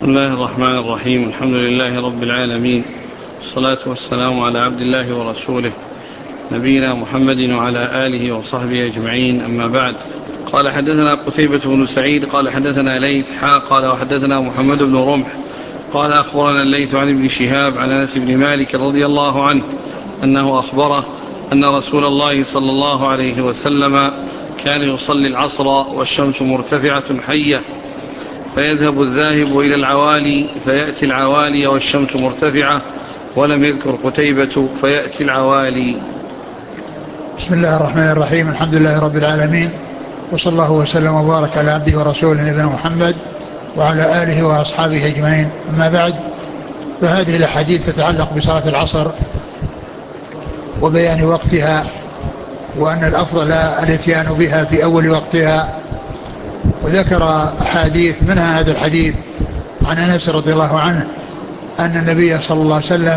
بسم الله الرحمن الرحيم. الحمد لله رب العالمين، والصلاة والسلام على عبد الله ورسوله نبينا محمد وعلى آله وصحبه أجمعين، أما بعد. قال حدثنا قتيبة بن سعيد قال حدثنا ليث قال وحدثنا محمد بن رمح قال أخبرنا الليث عن ابن شهاب عن أنس بن مالك رضي الله عنه أنه أخبره أن رسول الله صلى الله عليه وسلم كان يصلي العصر والشمس مرتفعة حية، فيذهب الذاهب إلى العوالي فيأتي العوالي والشمس مرتفعة، ولم يذكر قتيبة فيأتي العوالي. بسم الله الرحمن الرحيم. الحمد لله رب العالمين، وصلى الله وسلم وبارك على عبده ورسوله نبينا محمد وعلى آله وأصحابه أجمعين، أما بعد. فهذه الأحاديث تتعلق بصلاة العصر وبيان وقتها، وأن الأفضل الاتيان بها في أول وقتها. وذكر أحاديث منها هذا الحديث عن أنس رضي الله عنه أن النبي صلى الله عليه وسلم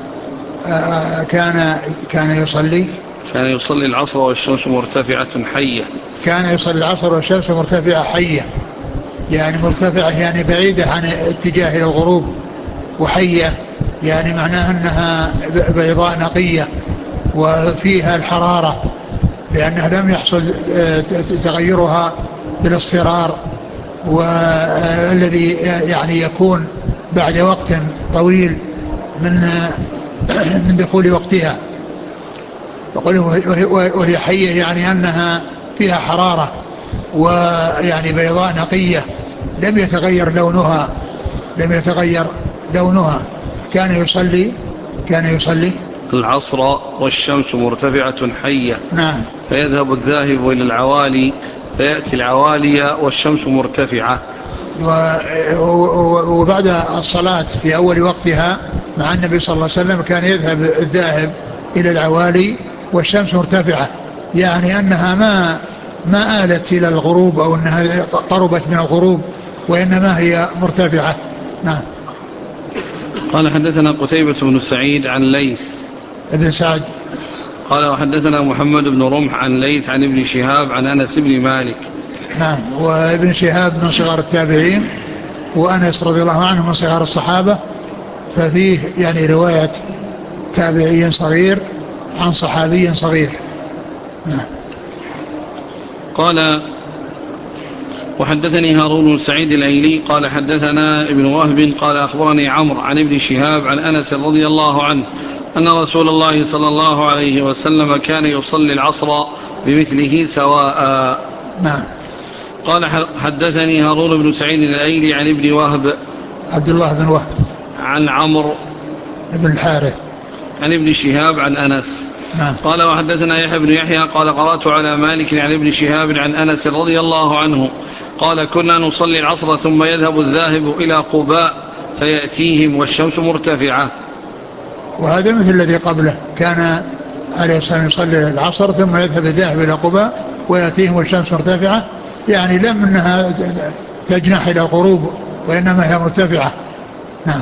كان يصلي العصر والشمس مرتفعة حية. كان يصلي العصر والشمس مرتفعة حية، يعني مرتفعة يعني بعيدة عن اتجاه إلى الغروب، وحية يعني معناها أنها بيضاء نقية وفيها الحرارة، لأنها لم يحصل تغيرها بالاصفرار، والذي يعني يكون بعد وقت طويل من دخول وقتها. وهي حية يعني أنها فيها حرارة، ويعني بيضاء نقية لم يتغير لونها. كان يصلي العصر والشمس مرتفعة حية. نعم. فيذهب الذاهب إلى العوالي فيأتي العوالي والشمس مرتفعة. وبعد الصلاة في أول وقتها مع النبي صلى الله عليه وسلم كان يذهب الذاهب إلى العوالي والشمس مرتفعة، يعني أنها ما آلت إلى الغروب أو أنها قربت من الغروب، وإنما هي مرتفعة. نعم. قال حدثنا قتيبة بن سعيد عن ليث ابن سعد قال وحدثنا محمد بن رمح عن ليث عن ابن شهاب عن أنس بن مالك. نعم. وابن شهاب من صغار التابعين، وأنس رضي الله عنه من صغار الصحابة، ففيه يعني رواية تابعي صغير عن صحابي صغير. قال وحدثني هارون بن سعيد الأيلي قال حدثنا ابن وهب قال أخبرني عمرو عن ابن شهاب عن أنس رضي الله عنه أن رسول الله صلى الله عليه وسلم كان يصلي العصر بمثله سواء. نعم. قال حدثني هارون بن سعيد الأيلي عن ابن وهب عبد الله بن وهب عن عمرو بن الحارث عن ابن شهاب عن أنس. نعم. قال وحدثنا يحيى بن يحيى قال قرأت على مالك عن ابن شهاب عن أنس رضي الله عنه قال كنا نصلي العصر ثم يذهب الذاهب إلى قباء فيأتيهم والشمس مرتفعة. وهذا مثل الذي قبله، كان عليه الصلاة والسلام يصلي العصر ثم يذهب الذاهب إلى قباء ويأتيهم والشمس مرتفعة، يعني لم أنها تجنح إلى الغروب وإنما هي مرتفعة. نعم.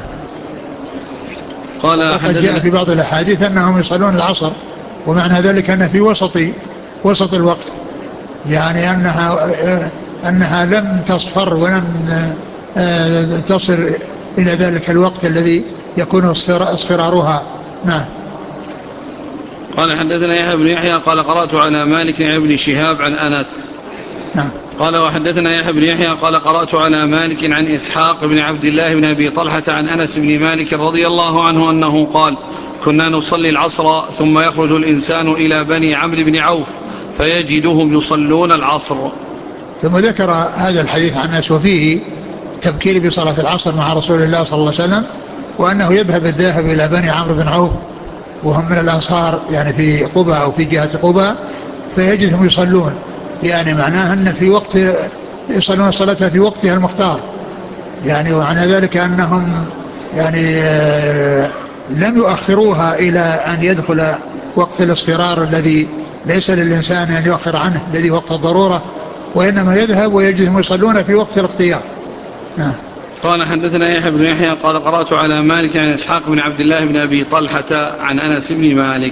قال وقد جاء في بعض الأحاديث أنهم يصلون العصر، ومعنى ذلك أن في وسط الوقت، يعني أنها لم تصفر ولم تصل إلى ذلك الوقت الذي يكون اصفرارها. نعم. قال حدثنا يحيى بن يحيى قال قرأت على مالك عن ابن شهاب عن أنس. نعم. قال وحدثنا يحيى بن يحيى قال قرأت على مالك عن إسحاق بن عبد الله بن أبي طلحة عن أنس بن مالك رضي الله عنه أنه قال كنا نصلي العصر ثم يخرج الإنسان إلى بني عمرو بن عوف فيجدهم يصلون العصر. ثم ذكر هذا الحديث عن أنس وفيه تبكير بصلاة العصر مع رسول الله صلى الله عليه وسلم، وأنه الذاهب إلى بني عمرو بن عوف وهم من الأنصار، يعني في قباء أو في جهة قباء، فيجدهم يصلون، يعني معناه أن في وقت يصلون الصلاة في وقتها المختار، يعني ومعنى ذلك أنهم يعني لم يؤخروها إلى أن يدخل وقت الاصفرار الذي ليس للإنسان أن يؤخر عنه، الذي وقت الضرورة، وإنما يذهب ويجدهم يصلون في وقت الاختيار. قال حدثنا يحيى بن يحيى قال قرأت على مالك عن إسحاق بن عبد الله بن أبي طلحة عن أنس بن مالك،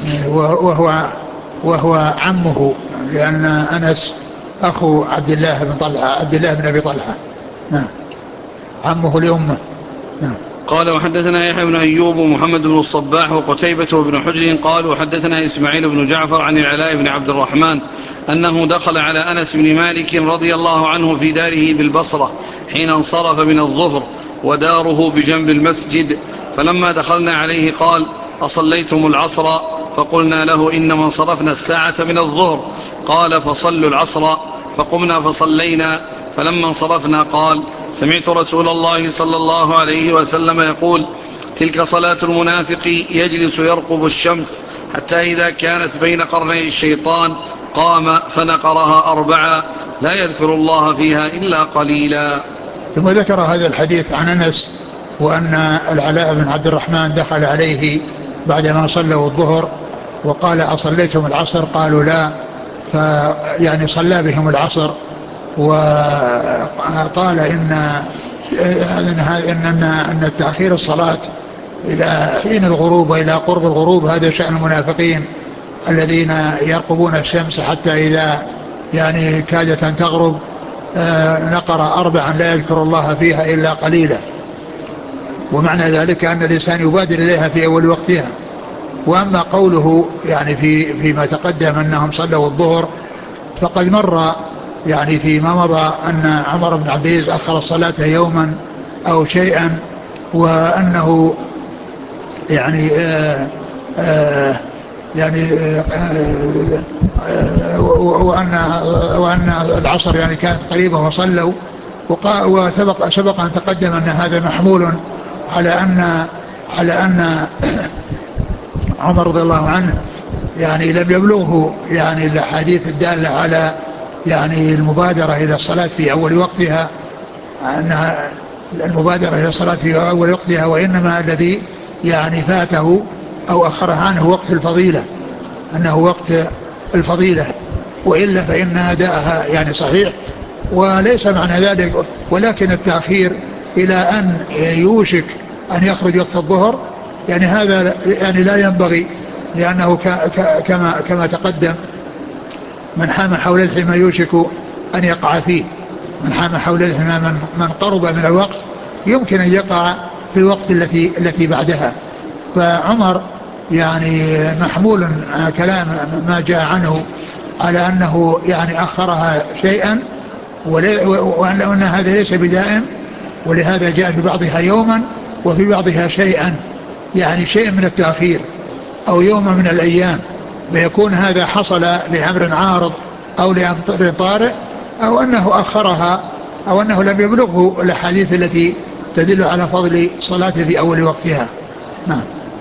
وهو عمه، لأن أنس أخو عبد الله بن أبي طلحة. عمه لأمه. نعم. قال وحدثنا يحيى بن أيوب ومحمد بن الصباح وقتيبة وابن حجر قال وحدثنا إسماعيل بن جعفر عن العلاء بن عبد الرحمن أنه دخل على أنس بن مالك رضي الله عنه في داره بالبصرة حين انصرف من الظهر وداره بجنب المسجد، فلما دخلنا عليه قال أصليتم العصر؟ فقلنا له إنما انصرفنا الساعة من الظهر. قال فصلوا العصر، فقمنا فصلينا، فلما انصرفنا قال سمعت رسول الله صلى الله عليه وسلم يقول تلك صلاة المنافق يجلس يرقب الشمس حتى إذا كانت بين قرني الشيطان قام فنقرها 4 لا يذكر الله فيها إلا قليلا. ثم ذكر هذا الحديث عن أنس وأن العلاء بن عبد الرحمن دخل عليه بعدما صلوا الظهر وقال أصليتم العصر؟ قالوا لا، فيعني صلى بهم العصر، وقال إن التأخير الصلاة إلى حين الغروب وإلى قرب الغروب هذا شأن المنافقين الذين يرقبون الشمس حتى إذا يعني كادت أن تغرب نقر 4 لا يذكر الله فيها إلا قليلا. ومعنى ذلك أن الإنسان يبادر إليها في أول وقتها. وأما قوله يعني فيما تقدم أنهم صلوا الظهر، فقد مر يعني فيما مضى أن عمر بن عبد العزيز أخر الصلاة يوما أو شيئا، وأنه يعني وأن العصر يعني كانت قريبة وصلوا، وسبق أن تقدم أن هذا محمول على أن عمر رضي الله عنه يعني لم يبلغه يعني الأحاديث الدالة على يعني المبادرة إلى الصلاة في أول وقتها، أنها المبادرة إلى الصلاة في أول وقتها، وإنما الذي يعني فاته أو أخره عنه وقت الفضيلة، أنه وقت الفضيلة، وإلا فإن أداءها يعني صحيح وليس معنى ذلك، ولكن التأخير إلى أن يوشك أن يخرج وقت الظهر يعني هذا يعني لا ينبغي، لأنه كما تقدم من حام حول الحمى يوشك أن يقع فيه، من حام حول الحمى من قرب من الوقت يمكن أن يقع في الوقت التي بعدها. فعمر يعني محمول كلام ما جاء عنه على أنه يعني أخرها شيئا، وأن هذا ليس بدائم، ولهذا جاء في بعضها يوما وفي بعضها شيئا، يعني شيء من التأخير أو يوم من الأيام، ويكون هذا حصل لأمر عارض أو لأمر طارئ، أو أنه أخرها، أو أنه لم يبلغه الأحاديث التي تدل على فضل صلاته في أول وقتها. نعم.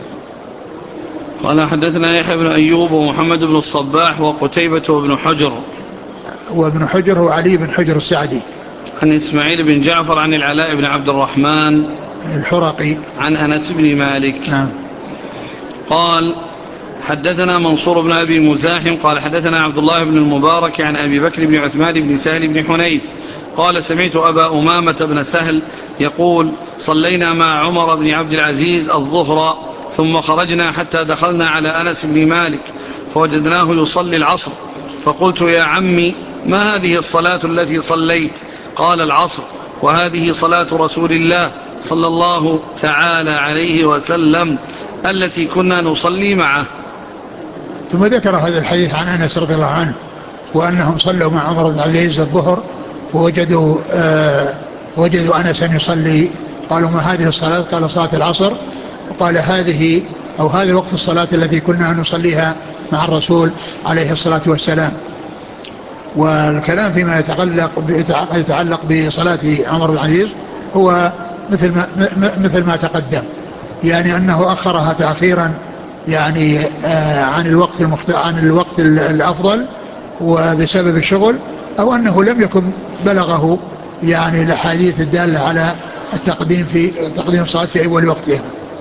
قال حدثنا يحيى بن أيوب ومحمد بن الصباح وقتيبة وابن حجر، وابن حجر هو علي بن حجر السعدي، عن إسماعيل بن جعفر عن العلاء بن عبد الرحمن الحرقي، عن أنس بن مالك. نعم. قال حدثنا منصور بن أبي مزاحم قال حدثنا عبد الله بن المبارك عن أبي بكر بن عثمان بن سهل بن حنيف قال سمعت أبا أمامة بن سهل يقول صلينا مع عمر بن عبد العزيز الظهر ثم خرجنا حتى دخلنا على أنس بن مالك فوجدناه يصلي العصر، فقلت يا عمي ما هذه الصلاة التي صليت؟ قال العصر، وهذه صلاة رسول الله صلى الله تعالى عليه وسلم التي كنا نصلي معه. ثم ذكر هذا الحديث عن أنس رضي الله عنه وأنهم صلوا مع عمر بن عبد العزيز الظهر ووجدوا أنسا يصلي، قالوا ما هذه الصلاة؟ قال صلاة العصر، وقال هذه أو هذا وقت الصلاة التي كنا نصليها مع الرسول عليه الصلاة والسلام. والكلام فيما يتعلق بصلاة عمر بن عبد العزيز هو مثل ما تقدم، يعني أنه أخرها تأخيرا يعني عن الوقت الأفضل وبسبب الشغل، أو أنه لم يكن بلغه يعني الأحاديث الدالة على تقديم الصلاة في أول وقتها.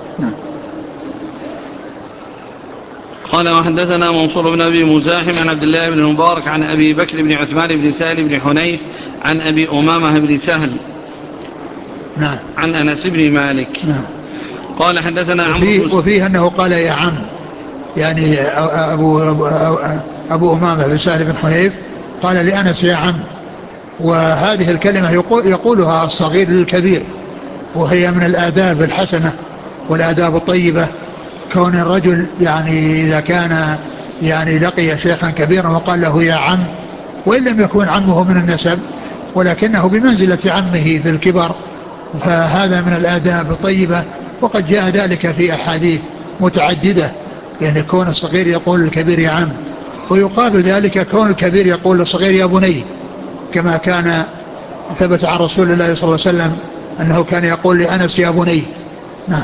قال وحدثنا منصور بن أبي مزاحم عن عبد الله بن المبارك عن أبي بكر بن عثمان بن سهل بن حنيف عن أبي أمامة بن سهل نعم. عن أنس بن مالك. نعم. قال حدثنا وفيه أنه قال يا عم، يعني أبو أمامة بن سهل بن حنيف قال لأنس يا عم، وهذه الكلمة يقولها الصغير للكبير، وهي من الآداب الحسنة والآداب الطيبة، كون الرجل يعني إذا كان يعني لقي شيخا كبيرا وقال له يا عم، وإن لم يكن عمه من النسب ولكنه بمنزلة عمه في الكبر، فهذا من الآداب الطيبة. وقد جاء ذلك في أحاديث متعددة، يعني كون الصغير يقول للكبير يا عم، ويقابل ذلك كون الكبير يقول للصغير يا بني، كما كان ثبت عن رسول الله صلى الله عليه وسلم أنه كان يقول لأنس يا بني. نعم.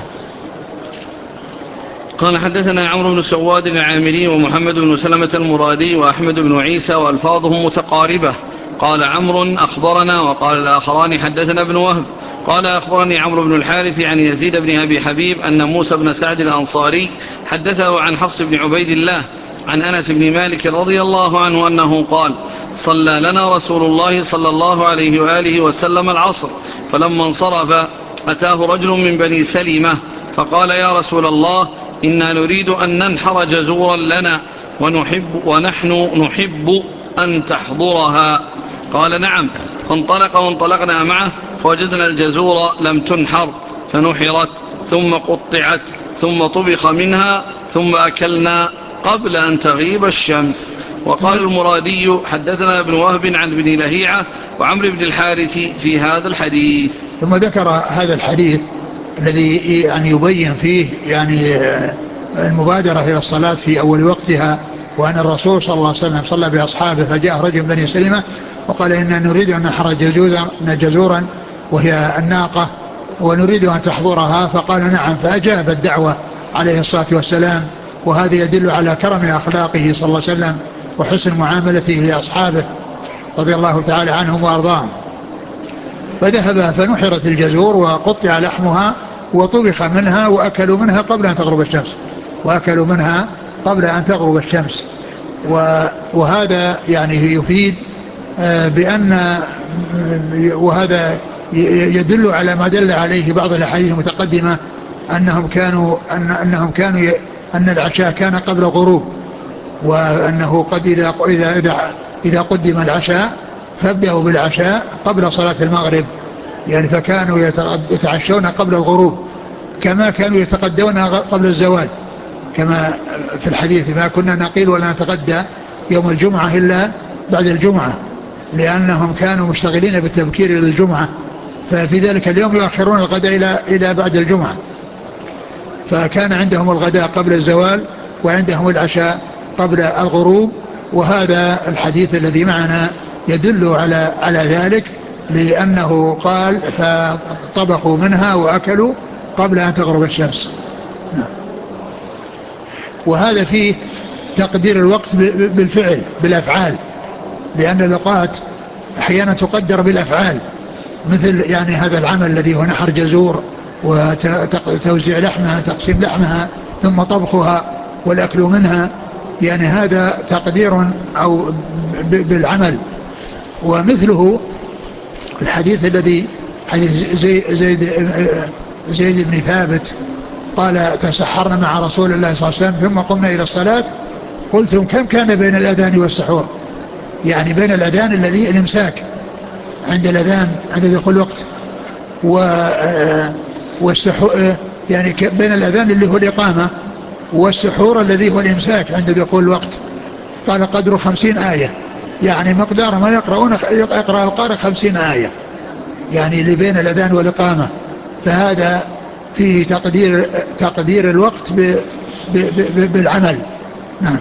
قال حدثنا عمرو بن سواد العامري ومحمد بن سلمة المرادي وأحمد بن عيسى وألفاظهم متقاربة. قال عمرو أخبرنا، وقال الآخران حدثنا ابن وهب قال أخبرني عمرو بن الحارث عن يزيد بن أبي حبيب أن موسى بن سعد الأنصاري حدثه عن حفص بن عبيد الله عن أنس بن مالك رضي الله عنه أنه قال: صلى لنا رسول الله صلى الله عليه وآله وسلم العصر، فلما انصرف أتاه رجل من بني سلمة فقال: يا رسول الله، إنا نريد أن ننحر جزورا لنا ونحن نحب أن تحضرها. قال: نعم. فانطلق وانطلقنا معه فوجدنا الجزور لم تنحر، فنحرت ثم قطعت ثم طبخ منها ثم أكلنا قبل أن تغيب الشمس. وقال المرادي حدثنا ابن وهب عن ابن لهيعة وعمرو بن الحارث في هذا الحديث. ثم ذكر هذا الحديث الذي يعني يبين فيه يعني المبادرة إلى الصلاة في أول وقتها، وأن الرسول صلى الله عليه وسلم صلى بأصحابه فجاء رجل من بني سلمة وقال: إننا نريد أن نحر جزورا وهي الناقة ونريد أن تحضرها، فقال: نعم. فأجاب الدعوة عليه الصلاة والسلام، وهذا يدل على كرم أخلاقه صلى الله عليه وسلم وحسن معاملته لأصحابه رضي الله تعالى عنهم وأرضاهم. فذهب فنحرت الجزور وقطع لحمها وطبخ منها وأكلوا منها قبل أن تغرب الشمس. وهذا يعني يفيد بأن، وهذا يدل على ما دل عليه بعض الأحاديث المتقدمة، أن العشاء كان قبل الغروب، وأنه قد إذا قدم العشاء فابدأوا بالعشاء قبل صلاة المغرب، يعني فكانوا يتعشون قبل الغروب كما كانوا يتغدون قبل الزوال، كما في الحديث: ما كنا نقيل ولا نتغدى يوم الجمعة إلا بعد الجمعة، لأنهم كانوا مشتغلين بالتبكير للجمعة، ففي ذلك اليوم يؤخرون الغداء إلى بعد الجمعة، فكان عندهم الغداء قبل الزوال وعندهم العشاء قبل الغروب. وهذا الحديث الذي معنا يدل على ذلك، لأنه قال: فطبخوا منها وأكلوا قبل أن تغرب الشمس. وهذا فيه تقدير الوقت بالأفعال، لأن الأوقات أحيانا تقدر بالأفعال، مثل يعني هذا العمل الذي هو نحر جزور وتوزيع لحمها، تقسيم لحمها ثم طبخها والأكل منها، يعني هذا تقدير أو بالعمل. ومثله الحديث الذي حديث زيد بن ثابت قال: تسحرنا مع رسول الله صلى الله عليه وسلم ثم قمنا إلى الصلاة، قلتم كم كان بين الأذان والسحور؟ يعني بين الأذان الذي الإمساك عند الأذان عند دخول الوقت، والسحور يعني بين الأذان اللي هو الإقامة والسحور الذي هو الإمساك عند دخول الوقت. قال: قدر 50 آية، يعني مقدار ما يقرأ القارئ 50 آية، يعني اللي بين الأذان والإقامة. فهذا فيه تقدير الوقت بالعمل. نعم.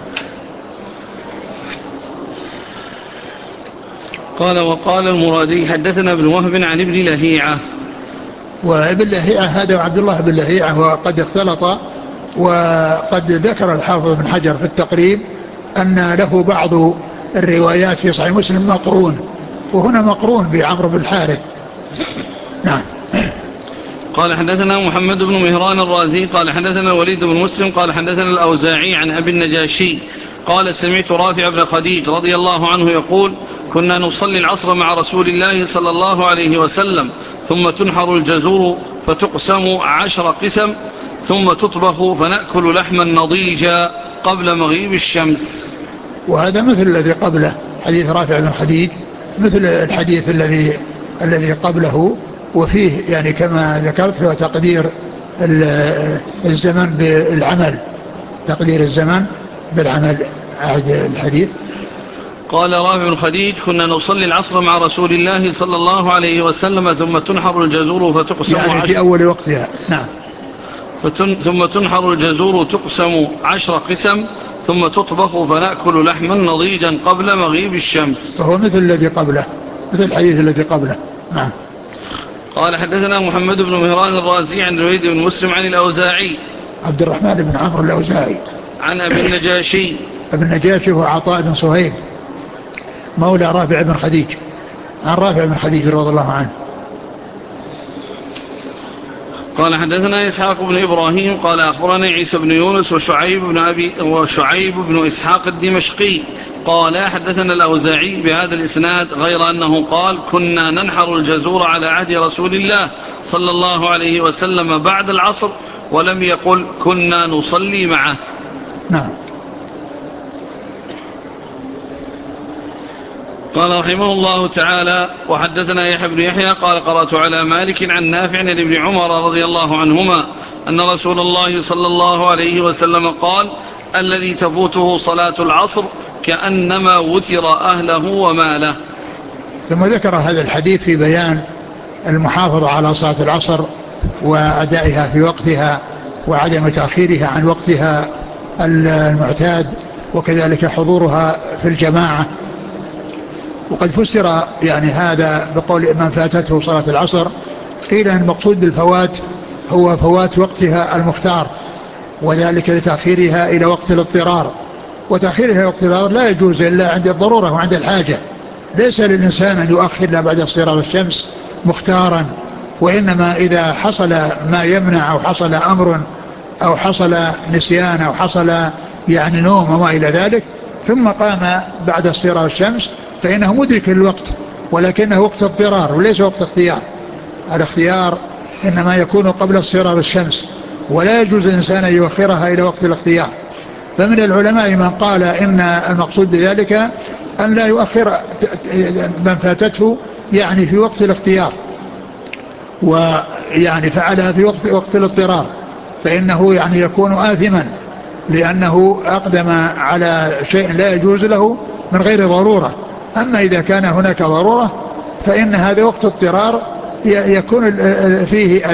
قال: وقال المرادي حدثنا ابن وهب عن ابن لهيعة. وابن لهيعة هذا عبد الله بن لهيعة، وقد اختلط، وقد ذكر الحافظ بن حجر في التقريب أن له بعض الروايات في صحيح مسلم مقرون، وهنا مقرون بعمرو بن الحارث. نعم. قال: حدثنا محمد بن مهران الرازي قال حدثنا الوليد بن مسلم قال حدثنا الأوزاعي عن أبي النجاشي قال: سمعت رافع بن خديج رضي الله عنه يقول: كنا نصلي العصر مع رسول الله صلى الله عليه وسلم، ثم تنحر الجزور فتقسم 10 قسم، ثم تطبخ فنأكل لحما نضيجا قبل مغيب الشمس. وهذا مثل الذي قبله، حديث رافع بن خديج مثل الحديث الذي قبله، وفيه يعني كما ذكرت هو تقدير الزمن بالعمل، تقدير الزمن بالعمل. أعد الحديث. قال رافع بن خديج: كنا نصلي العصر مع رسول الله صلى الله عليه وسلم ثم تنحر الجزور فتقسم يعني في أول وقتها. نعم. ثم تنحر الجزور تقسم 10 قسم ثم تطبخ فنأكل لحما نضيجا قبل مغيب الشمس. فهو مثل الذي قبله، مثل الحديث الذي قبله. نعم. قال حدثنا محمد بن مهران الرازي عن الوليد بن مسلم عن الأوزاعي عبد الرحمن بن عمرو الأوزاعي عن أبي النجاشي. ابن النجاشي هو عطاء بن صهيب مولى رافع بن خديج، عن رافع بن خديج رضي الله عنه. قال حدثنا إسحاق بن إبراهيم قال أخبرنا عيسى بن يونس وشعيب بن إسحاق الدمشقي قال حدثنا الأوزاعي بهذا الإسناد غير أنه قال: كنا ننحر الجزور على عهد رسول الله صلى الله عليه وسلم بعد العصر، ولم يقل كنا نصلي معه. نعم. قال رحمه الله تعالى: وحدثنا يحيى بن يحيى قال قرأت على مالك عن نافع عن ابن عمر رضي الله عنهما أن رسول الله صلى الله عليه وسلم قال: الذي تفوته صلاة العصر كأنما وتر أهله وماله. ثم ذكر هذا الحديث في بيان المحافظة على صلاة العصر وأدائها في وقتها وعدم تأخيرها عن وقتها المعتاد، وكذلك حضورها في الجماعة. وقد فسر يعني هذا بقول من فاتته صلاة العصر، قيل أن المقصود بالفوات هو فوات وقتها المختار، وذلك لتأخيرها إلى وقت الاضطرار، وتأخيرها وقت الاضطرار لا يجوز إلا عند الضرورة وعند الحاجة. ليس للإنسان أن يؤخر إلا بعد اصفرار الشمس مختارا، وإنما إذا حصل ما يمنع أو حصل أمر أو حصل نسيان أو حصل يعني نوم وما إلى ذلك ثم قام بعد اصفرار الشمس فإنه مدرك الوقت، ولكنه وقت اضطرار وليس وقت اختيار. الاختيار إنما يكون قبل اصفرار الشمس، ولا يجوز الإنسان أن يؤخرها إلى وقت الاختيار. فمن العلماء من قال إن المقصود بذلك أن لا يؤخر من فاتته يعني في وقت الاختيار، ويعني فعلها في وقت الاضطرار، فإنه يعني يكون آثما لأنه أقدم على شيء لا يجوز له من غير ضرورة. أما إذا كان هناك ضرورة فإن هذا وقت اضطرار يكون فيه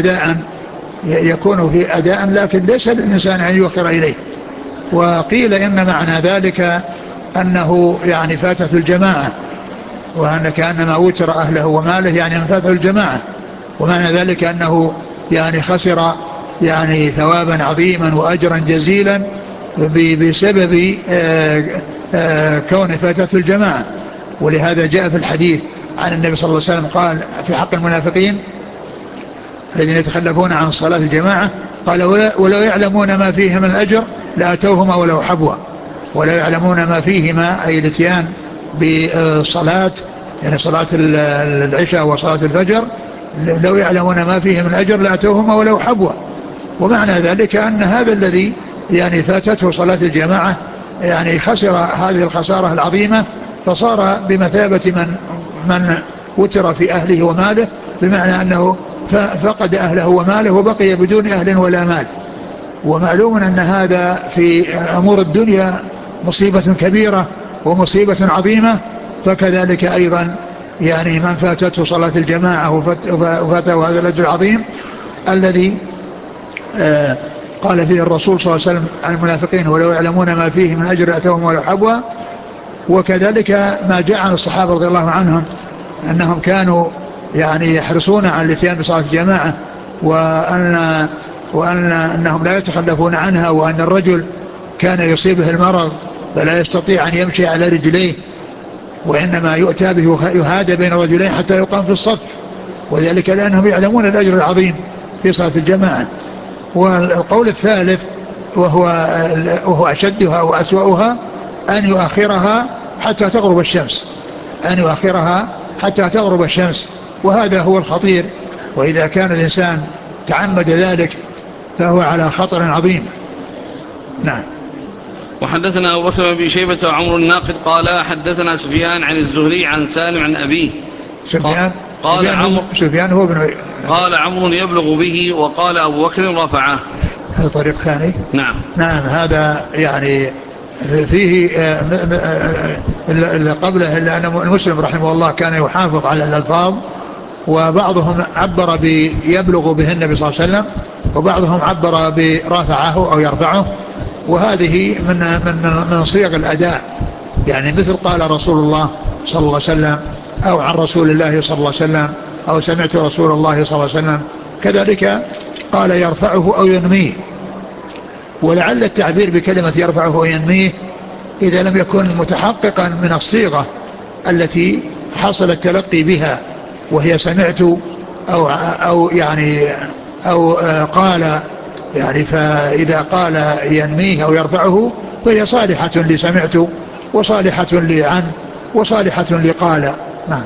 أداء، لكن ليس للإنسان أن يؤخر إليه. وقيل إن معنى ذلك أنه يعني فاتت الجماعة، وأن كأنما وتر أهله وماله يعني من فاتت الجماعة، ومعنى ذلك أنه يعني خسر يعني ثوابا عظيما وأجرا جزيلا بسبب كون فاتت الجماعة. ولهذا جاء في الحديث عن النبي صلى الله عليه وسلم قال في حق المنافقين الذين يتخلفون عن صلاة الجماعة قال: ولو يعلمون ما فيه من الأجر لأتوهما ولو حبوا. ولو يعلمون ما فيهما أي الاتيان بالصلاة يعني صلاة العشاء وصلاة الفجر، لو يعلمون ما فيه من أجر لأتوهما ولو حبوا. ومعنى ذلك أن هذا الذي يعني فاتته صلاة الجماعة يعني خسر هذه الخسارة العظيمة، فصار بمثابة من وتر في أهله وماله، بمعنى أنه فقد أهله وماله وبقي بدون أهل ولا مال. ومعلوم أن هذا في أمور الدنيا مصيبة كبيرة ومصيبة عظيمة، فكذلك أيضا يعني من فاتته صلاة الجماعة وفاته هذا الأجر العظيم الذي قال فيه الرسول صلى الله عليه وسلم عن المنافقين: ولو يعلمون ما فيه من أجر أتوهم ولو حبوا. وكذلك ما جاء عن الصحابة رضي الله عنهم أنهم كانوا يعني يحرصون على الاتيان بصلاة الجماعة، أنهم لا يتخلفون عنها، وأن الرجل كان يصيبه المرض فلا يستطيع أن يمشي على رجليه، وإنما يؤتى به يهادى بين رجلين حتى يقام في الصف، وذلك لأنهم يعلمون الأجر العظيم في صلاة الجماعة. والقول الثالث وهو أشدها وأسوأها أن يؤخرها حتى تغرب الشمس، وهذا هو الخطير. وإذا كان الإنسان تعمد ذلك فهو على خطر عظيم. نعم. وحدثنا أبو بكر بن شيبة وعمر الناقد قال حدثنا سفيان عن الزهري عن سالم عن أبيه. سفيان هو قال عمرو يبلغ به، وقال أبو بكر رفعه. هذا طريق ثاني. نعم. نعم هذا يعني فيه اللي قبله، إلا أن المسلم رحمه الله كان يحافظ على الألفاظ، وبعضهم عبر بيبلغ به النبي صلى الله عليه وسلم، وبعضهم عبر برافعه أو يرفعه، وهذه من صيغ الأداء، يعني مثل قال رسول الله صلى الله عليه وسلم، أو عن رسول الله صلى الله عليه وسلم، أو سمعت رسول الله صلى الله عليه وسلم. كذلك قال يرفعه أو ينميه، ولعل التعبير بكلمة يرفعه أو ينميه إذا لم يكن متحققا من الصيغة التي حصل التلقي بها، وهي سمعت أو يعني أو قال، يعني فإذا قال ينميه أو يرفعه فهي صالحة لسمعت، وصالحة لعن، وصالحة لقال. نعم.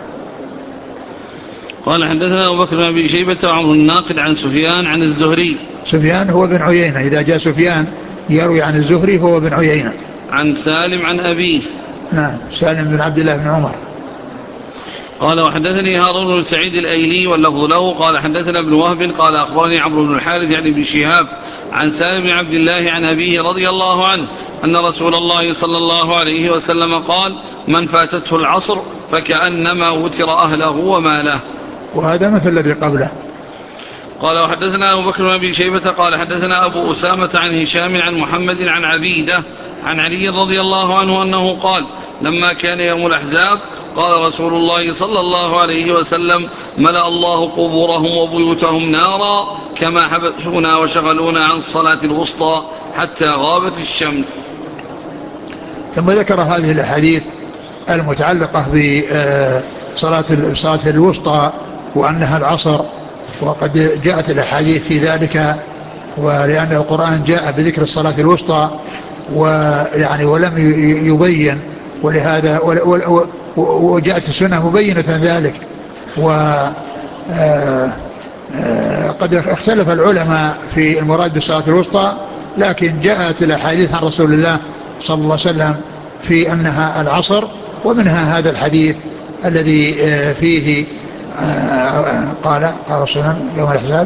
قال حدثنا أبو بكر بن أبي شيبة وعمرو الناقد عن سفيان عن الزهري. سفيان هو بن عيينة، إذا جاء سفيان يروي عن الزهري هو بن عيينة. عن سالم عن أبيه. نعم سالم بن عبد الله بن عمر. قال وحدثني هارون بن سعيد الأيلي واللفظ له قال حدثنا ابن وهب قال أخبرني عمرو بن الحارث يعني بن شهاب عن سالم بن عبد الله عن أبيه رضي الله عنه أن رسول الله صلى الله عليه وسلم قال من فاتته العصر فكأنما وتر أهله وماله. وهذا مثل الذي قبله. قال وحدثنا أبو بكر بن أبي شيبة قال حدثنا أبو أسامة عن هشام عن محمد عن عبيدة عن علي رضي الله عنه أنه قال لما كان يوم الأحزاب قال رسول الله صلى الله عليه وسلم ملأ الله قبورهم وبيوتهم نارا كما حبسونا وشغلونا عن الصلاة الوسطى حتى غابت الشمس. ثم ذكر هذه الأحاديث المتعلقة بصلاة الوسطى وأنها العصر، وقد جاءت الأحاديث في ذلك، ولأن القرآن جاء بذكر الصلاة الوسطى ويعني ولم يبين، ولهذا وجاءت السنة مبينة ذلك. وقد اختلف العلماء في المراد بالصلاة الوسطى، لكن جاءت الأحاديث عن رسول الله صلى الله عليه وسلم في أنها العصر، ومنها هذا الحديث الذي فيه قال رسول الله يوم الأحزاب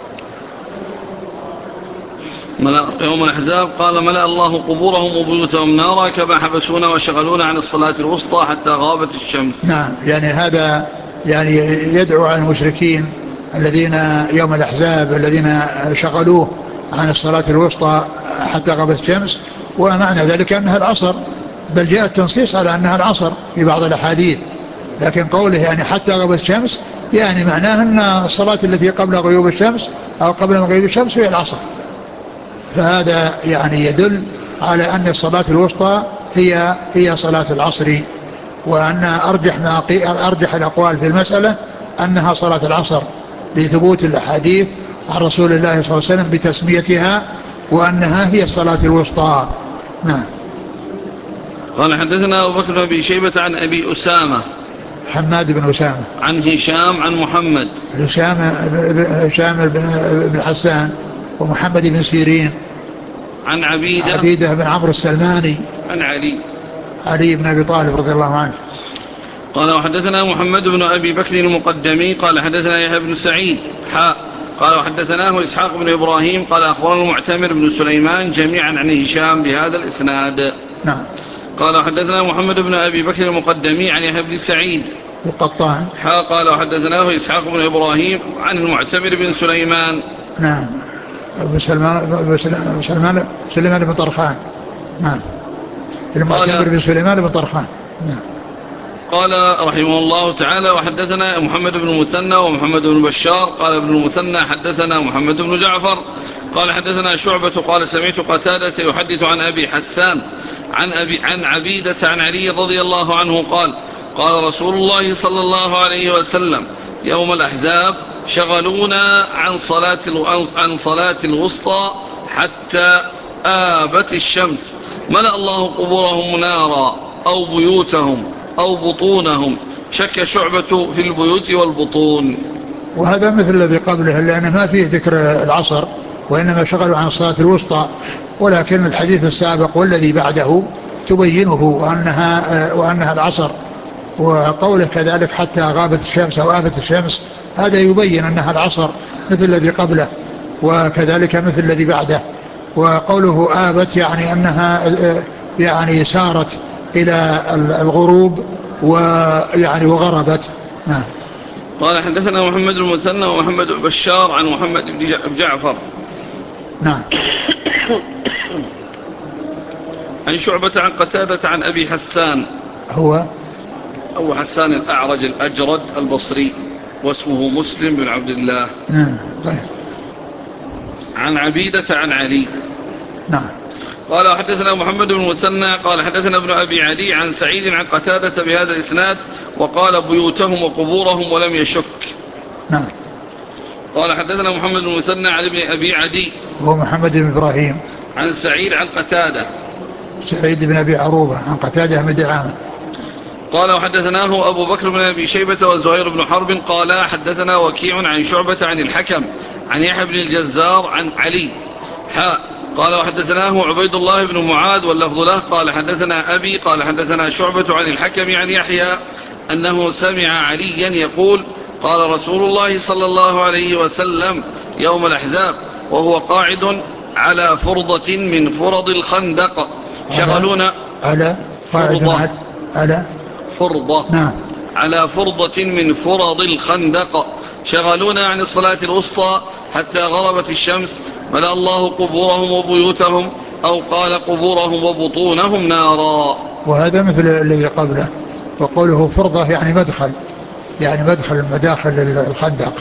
يوم الأحزاب قال ملأ الله قبورهم وبيوتهم نارا كما حبسونا وشغلونا عن الصلاة الوسطى حتى غابت الشمس. نعم، يعني هذا يعني يدعو على المشركين الذين يوم الأحزاب الذين شغلوه عن الصلاة الوسطى حتى غابت الشمس، ومعنى ذلك أنها العصر، بل جاء التنصيص على أنها العصر في بعض الأحاديث، لكن قوله يعني حتى غابت الشمس يعني معناه أن الصلاة التي قبل غيوب الشمس أو قبل مغيب الشمس هي العصر، فهذا يعني يدل على أن الصلاة الوسطى هي صلاة العصر، وأن أرجح الأقوال في المسألة أنها صلاة العصر لثبوت الأحاديث عن رسول الله صلى الله عليه وسلم بتسميتها وأنها هي الصلاة الوسطى. نعم. قال حدثنا أبو بكر بن أبي شيبة عن أبي أسامة حماد بن أسامة عن هشام عن محمد هشام بن حسان ومحمد بن سيرين عن عبيدة بن عمرو السلماني عن علي بن أبي طالب رضي الله عنه. قال وحدثنا محمد بن أبي بكر المقدمي قال حدثنا يحيى بن سعيد قال وحدثناه إسحاق بن إبراهيم قال أخبرنا المعتمر بن سليمان جميعا عن هشام بهذا الإسناد. نعم. قال وحدثنا محمد بن أبي بكر المقدمي عن يحيى بن سعيد القطان قال وحدثناه إسحاق بن إبراهيم عن المعتمر بن سليمان. نعم. سليمان بن طرخان. نعم. المعتمر بن سليمان بن طرخان. نعم. قال رحمه الله تعالى وحدثنا محمد بن المثنى ومحمد بن بشار قال ابن المثنى حدثنا محمد بن جعفر قال حدثنا شعبة قال سمعت قتادة يحدث عن أبي حسان عن عبيدة عن علي رضي الله عنه قال رسول الله صلى الله عليه وسلم يوم الأحزاب شغلونا عن صلاة الوسطى حتى آبت الشمس ملأ الله قبورهم نارا أو بيوتهم أو بطونهم شك شعبة في البيوت والبطون. وهذا مثل الذي قبله، لأنه ما فيه ذكر العصر وإنما شغلوا عن الصلاة الوسطى، ولكن الحديث السابق والذي بعده تبينه وأنها العصر، وقوله كذلك حتى غابت الشمس أو آبت الشمس هذا يبين أنها العصر مثل الذي قبله وكذلك مثل الذي بعده. وقوله آبت يعني أنها يعني سارت إلى الغروب ويعني وغربت. نعم. قال حدثنا محمد بن المثنى ومحمد بن بشار عن محمد بن جعفر نعم. عن شعبة عن قتادة عن أبي حسان هو أبو حسان الأعرج الأجرد البصري واسمه مسلم بن عبد الله. نعم. طيب. عن عبيدة عن علي. نعم. قال حدثنا محمد بن المثنى قال حدثنا ابن أبي عدي عن سعيد عن قتادة بهذا الإسناد وقال بيوتهم وقبورهم ولم يشك. نعم. قال حدثنا محمد بن المثنى عن ابن أبي عدي هو محمد بن إبراهيم عن سعيد عن قتادة سعيد بن أبي عروبة عن قتادة بن دعامة. قال وحدثناه أبو بكر بن أبي شيبة وزهير بن حرب قال حدثنا وكيع عن شعبة عن الحكم عن يحيى بن الجزار عن علي قال وحدثناه عبيد الله بن معاذ واللفظ له قال حدثنا أبي قال حدثنا شعبة عن الحكم عن يحيى أنه سمع عليا يقول قال رسول الله صلى الله عليه وسلم يوم الأحزاب وهو قاعد على فرضة من فرض الخندق شغلونا على فرضة على فرضة. نعم. على فرضة من فرض الخندق شغلونا عن الصلاة الوسطى حتى غربت الشمس ملأ الله قبورهم وبيوتهم أو قال قبورهم وبطونهم نارا. وهذا مثل الذي قبله. وقوله فرضة يعني مدخل، يعني مدخل مداخل الخندق.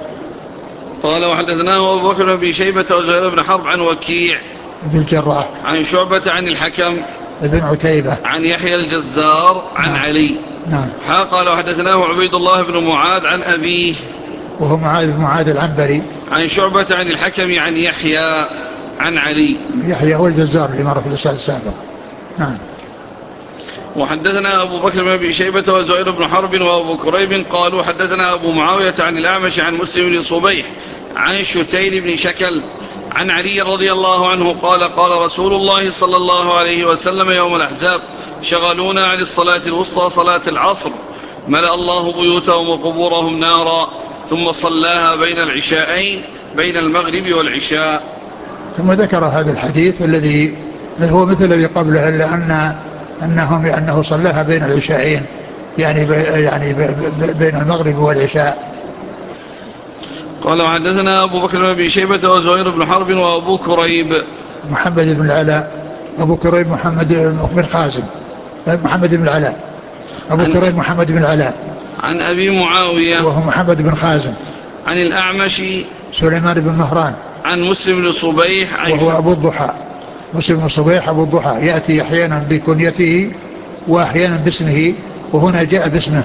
قال وحدثناه أبو بكر بن أبي شيبة وزهير بن حرب عن وكيع بن الجراح عن شعبة عن الحكم ابن عتيبة عن يحيى الجزار عن نعم. علي. نعم. قال وحدثناه عبيد الله بن معاذ عن أبيه وهو معاذ بن معاذ العنبري عن شعبة عن الحكم عن يحيى عن علي. يحيى هو الجزار اللي مر في الإسناد السابق. نعم. وحدثنا أبو بكر بن أبي شيبة وزهير بن حرب وأبو كريب قالوا حدثنا أبو معاوية عن الأعمش عن مسلم بن صبيح عن شتيل بن شكل عن علي رضي الله عنه قال قال رسول الله صلى الله عليه وسلم يوم الأحزاب شغلونا عن الصلاة الوسطى صلاة العصر ملأ الله بيوتهم وقبورهم نارا ثم صلاها بين العشاءين بين المغرب والعشاء. ثم ذكر هذا الحديث الذي هو مثل الذي قبله إلا أنه صلاها بين العشاءين يعني بين المغرب والعشاء. قال وحدثنا أبو بكر بن أبي شيبة وزهير بن حرب وأبو كريب محمد بن العلاء أبو كريب محمد بن خازم محمد بن العلاء أبو كريب محمد بن العلاء عن أبي معاوية وهو محمد بن خازم عن الأعمش سليمان بن مهران عن مسلم بن صبيح وهو أبو الضحى. مسلم بن صبيح أبو الضحى يأتي أحيانا بكنيته وأحيانا باسمه وهنا جاء باسمه.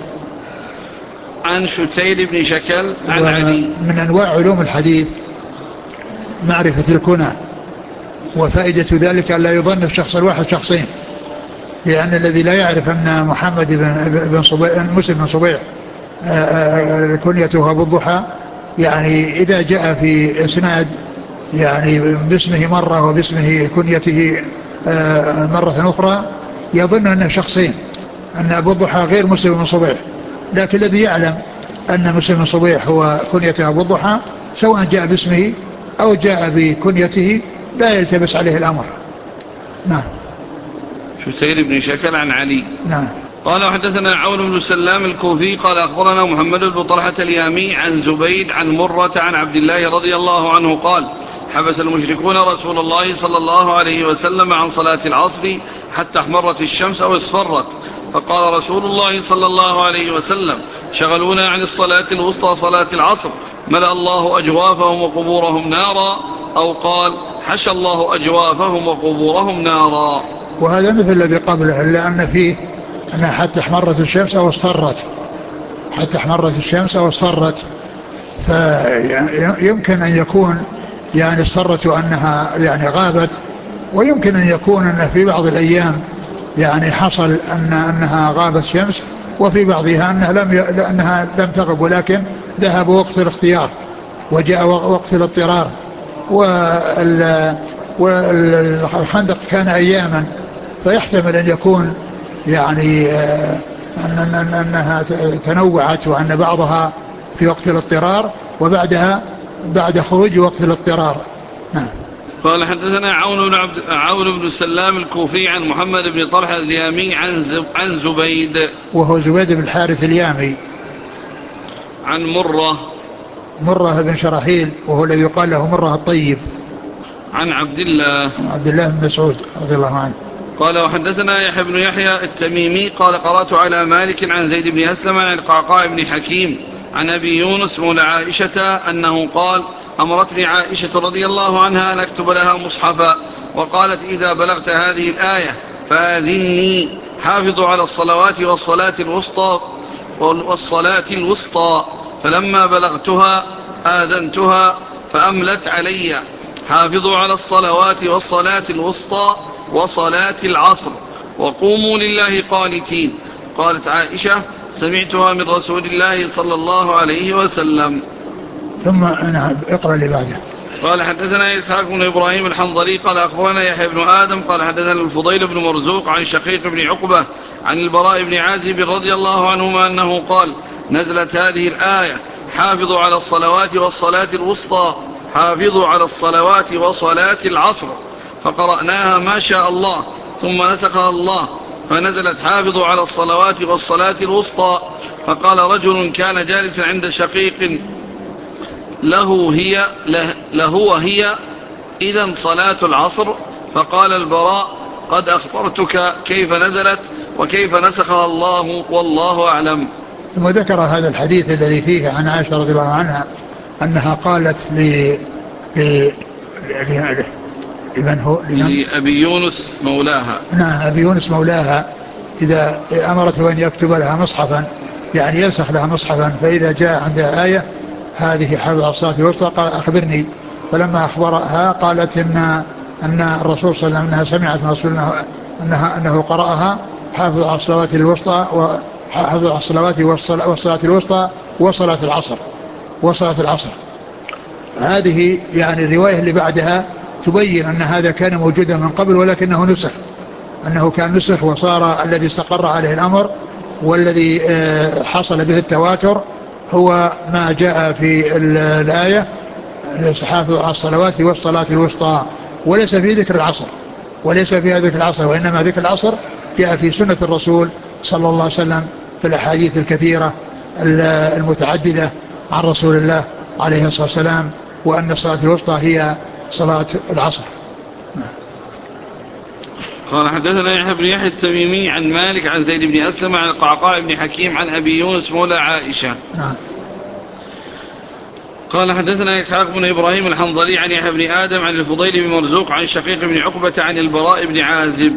عن شتيل بن شكل عن علي. من أنواع علوم الحديث معرفة الكنى وفائدة ذلك أن لا يظن الشخص الواحد شخصين، لأن الذي لا يعرف أن محمد بن صبيح مسلم بن صبيح كنيته أبو الضحى يعني إذا جاء في إسناد يعني باسمه مرة وباسمه كنيته مرة أخرى يظن أنه شخصين، أن أبو الضحى غير مسلم بن صبيح. لكن الذي يعلم أن مسلم بن صبيح هو كنيته أبو الضحى سواء جاء باسمه أو جاء بكنيته لا يلتبس عليه الأمر. نعم. شتيل بن شكل عن علي. نعم. قال وحدثنا عون بن سلام الكوفي قال أخبرنا محمد بن طلحة اليامي عن زبيد عن مرة عن عبد الله رضي الله عنه قال حبس المشركون رسول الله صلى الله عليه وسلم عن صلاة العصر حتى احمرت الشمس أو اصفرت، فقال رسول الله صلى الله عليه وسلم شغلونا عن الصلاة الوسطى صلاة العصر ملأ الله أجوافهم وقبورهم نارا، أو قال حشى الله أجوافهم وقبورهم نارا. وهذا مثل الذي قبله إلا أن فيه أنها حتى احمرت الشمس أو اصفرت، حتى احمرت الشمس أو اصفرت، فيمكن أن يكون يعني اصفرت وأنها يعني غابت، ويمكن أن يكون أن في بعض الأيام يعني حصل أنها غابت شمس، وفي بعضها أنها لم تغب ولكن ذهب وقت الاختيار وجاء وقت الاضطرار. والخندق كان أياما، فيحتمل أن يكون يعني أنها تنوعت وأن بعضها في وقت الاضطرار، وبعدها بعد خروج وقت الاضطرار. نعم. قال حدثنا عون بن سلام الكوفي عن محمد بن طلحة اليامي عن زبيد وهو زبيد بن الحارث اليامي عن مرة بن شراحيل وهو الذي يقال له مرة الطيب عن عبد الله بن مسعود رضي الله عنه. قال وحدثنا يحيى بن يحيى التميمي قال قرأت على مالك عن زيد بن أسلم عن القعقاع بن حكيم عن أبي يونس مولى عائشة أنه قال أمرتني عائشة رضي الله عنها أن أكتب لها مصحفا وقالت إذا بلغت هذه الآية فآذني حافظوا على الصلوات والصلاة الوسطى فلما بلغتها آذنتها فأملت علي حافظوا على الصلوات والصلاة الوسطى وصلاة العصر وقوموا لله قانتين. قالت عائشة سمعتها من رسول الله صلى الله عليه وسلم. ثم أنا اقرأ اللي بعده. قال حدثنا إسحاق بن إبراهيم الحنظلي قال أخبرنا يحيى بن آدم قال حدثنا الفضيل بن مرزوق عن شقيق بن عقبة عن البراء بن عازب رضي الله عنهما أنه قال نزلت هذه الآية حافظوا على الصلوات والصلاة الوسطى حافظوا على الصلوات وصلاة العصر فقرأناها ما شاء الله ثم نسخها الله فنزلت حافظوا على الصلوات والصلاة الوسطى فقال رجل كان جالسا عند شقيق له وهي إذن صلاة العصر فقال البراء قد أخبرتك كيف نزلت وكيف نسخها الله والله أعلم. ثم ذكر هذا الحديث الذي فيه عن عائشة رضي الله عنها أنها قالت لأبي يونس مولاها. نعم أبي يونس مولاها إذا أمرته أن يكتب لها مصحفا يعني ينسخ لها مصحفا فإذا جاء عندها آية هذه حافظ على الصلاة الوسطى قال أخبرني فلما أخبرها قالت أن الرسول صلى الله عليه وسلم أنها سمعت من رسول الله أنه قرأها حافظ على الصلوات الوسطى وحافظ على الصلوات والصلاة الوسطى وصلاة العصر. هذه يعني الرواية اللي بعدها تبين أن هذا كان موجودا من قبل ولكنه نسخ أنه كان نسخ وصار الذي استقر عليه الأمر والذي حصل به التواتر هو ما جاء في الآية حافظوا على الصلوات والصلاة الوسطى وليس في ذكر العصر وإنما ذكر العصر جاء في سنة الرسول صلى الله عليه وسلم في الأحاديث الكثيرة المتعددة عن رسول الله عليه الصلاة والسلام وأن الصلاة الوسطى هي صلاة العصر. قال حدثنا يحيى بن يحيى التميمي عن مالك عن زيد بن أسلم عن القعقاع بن حكيم عن أبي يونس مولى عائشة. قال حدثنا إسحاق بن إبراهيم الحنظلي عن يحيى بن آدم عن الفضيل بن مرزوق عن شقيق بن عقبة عن البراء بن عازب.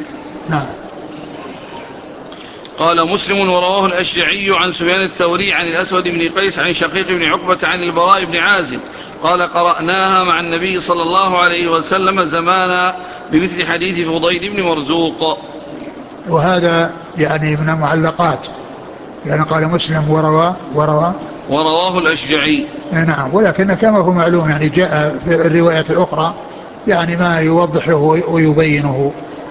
قال مسلم ورواه الأشجعي عن سفيان الثوري عن الأسود بن قيس عن شقيق بن عقبة عن البراء بن عازب قال قرأناها مع النبي صلى الله عليه وسلم زمانا بمثل حديث فضيل بن مرزوق. وهذا يعني من المعلقات يعني قال مسلم ورواه الأشجعي. نعم ولكن كما هو معلوم يعني جاء في الرواية الأخرى يعني ما يوضحه ويبينه.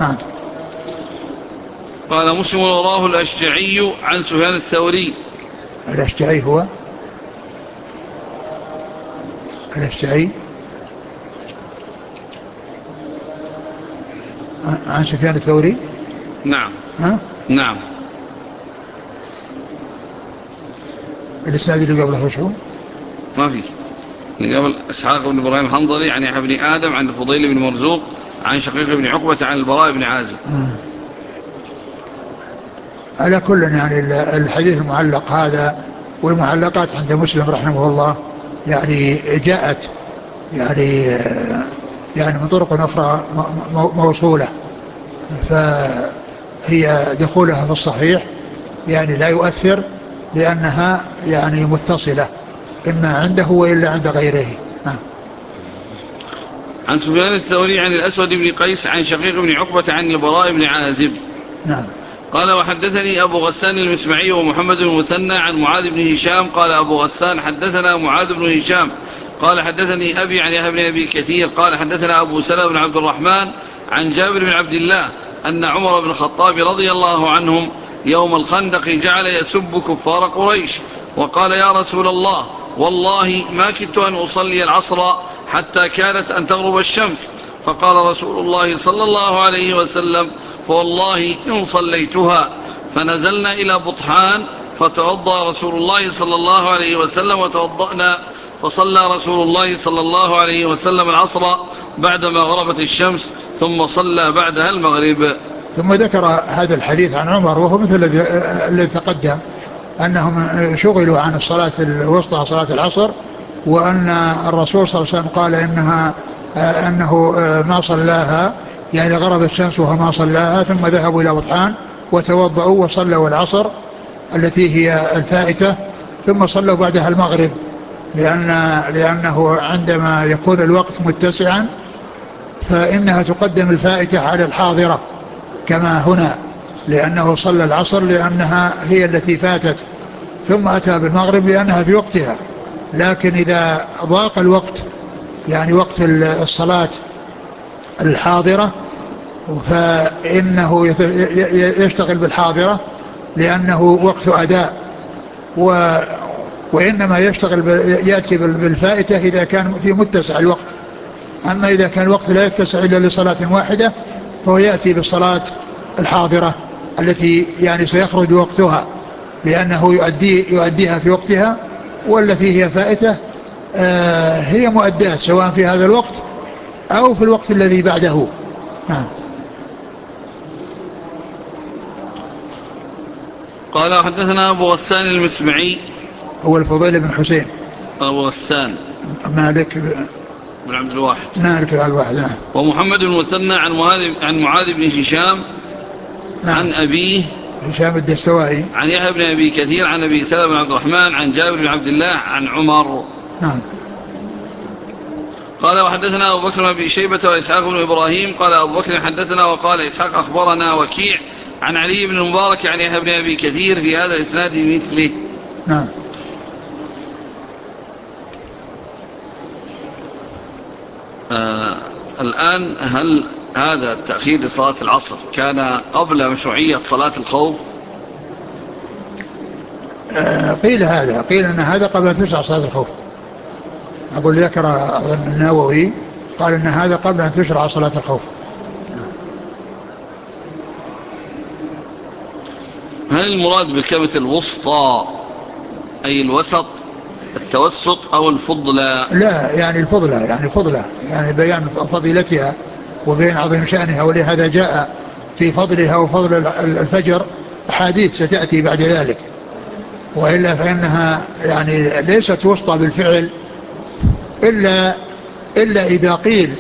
قال مسلم ورواه الأشجعي عن سفيان الثوري. الأشجعي هو الأشجعي عن سفيان الثوري. نعم. نعم. الإسناد اللي قبله وش هو؟ ما في اللي قبل إسحاق بن إبراهيم الحنظلي عن يحيى بن آدم عن الفضيل بن مرزوق عن شقيق بن عقبة عن البراء بن عازب. على كل يعني الحديث المعلق هذا والمعلقات عند مسلم رحمه الله يعني جاءت يعني من طرق أخرى موصولة فهي دخولها في الصحيح يعني لا يؤثر لأنها يعني متصلة إما عنده وإلا عند غيره. عن سفيان الثوري عن الأسود بن قيس عن شقيق بن عقبة عن البراء بن عازب. قال وحدثني أبو غسان المسمعي ومحمد بن المثنى عن معاذ بن هشام قال أبو غسان حدثنا معاذ بن هشام قال حدثني أبي عن يحيى بن أبي كثير قال حدثنا أبو سلمة بن عبد الرحمن عن جابر بن عبد الله أن عمر بن الخطاب رضي الله عنهم يوم الخندق جعل يسب كفار قريش وقال يا رسول الله والله ما كدت أن أصلي العصر حتى كانت أن تغرب الشمس. فقال رسول الله صلى الله عليه وسلم: فوالله إن صليتها. فنزلنا إلى بطحان فتوضأ رسول الله صلى الله عليه وسلم وتوضأنا، فصلى رسول الله صلى الله عليه وسلم العصر بعدما غربت الشمس، ثم صلى بعدها المغرب. ثم ذكر هذا الحديث عن عمر وهو مثل الذي تقدم، أنهم شغلوا عن الصلاة الوسطى صلاة العصر، وأن الرسول صلى الله عليه وسلم قال أنه ما صلاها، يعني غربت الشمس وهو ما صلاها، ثم ذهبوا إلى بطحان وتوضأوا وصلوا العصر التي هي الفائتة، ثم صلوا بعدها المغرب، لأنه عندما يكون الوقت متسعا فإنها تقدم الفائتة على الحاضرة كما هنا، لأنه صلى العصر لأنها هي التي فاتت، ثم أتى بالمغرب لأنها في وقتها. لكن إذا ضاق الوقت، يعني وقت الصلاة الحاضرة، فإنه يشتغل بالحاضرة لأنه وقت أداء، وإنما يأتي بالفائتة إذا كان في متسع الوقت. أما إذا كان الوقت لا يتسع إلا لصلاة واحدة فهو يأتي بالصلاة الحاضرة التي يعني سيخرج وقتها، لأنه يؤديها في وقتها، والتي هي فائتة هي مؤداة سواء في هذا الوقت أو في الوقت الذي بعده. قال: حدثنا أبو غسان المسمعي، هو الفضيل بن حسين أبو غسان مالك بن عبد الواحد، مالك على الواحد. نعم. ومحمد بن المثنى عن معاذ بن هشام، نعم. عن أبيه هشام الدستوائي، عن يحيى بن أبي كثير، عن أبي سلمة بن عبد الرحمن، عن جابر بن عبد الله، عن عمر. نعم. قال: وحدثنا أبو بكر بن أبي شيبة وإسحاق بن إبراهيم. قال أبو بكر: حدثنا، وقال إسحاق: أخبرنا وكيع عن علي بن المبارك عن يحيى بن أبي كثير في هذا الإسناد مثله. نعم. الآن هل هذا التأخير لصلاة العصر كان قبل مشروعية صلاة الخوف؟ قيل أن هذا قبل تشرع صلاة الخوف. أقول ذكر النووي قال أن هذا قبل أن تشرع صلاة الخوف. هل المراد بكلمة الوسطى أي الوسط، التوسط، أو الفضلى؟ لا، يعني الفضلى، يعني فضلى، يعني بيان فضيلتها وبيان عظيم شأنها، ولهذا جاء في فضلها وفضل الفجر أحاديث ستأتي بعد ذلك، وإلا فإنها يعني ليست وسطى بالفعل إلا إذا قيل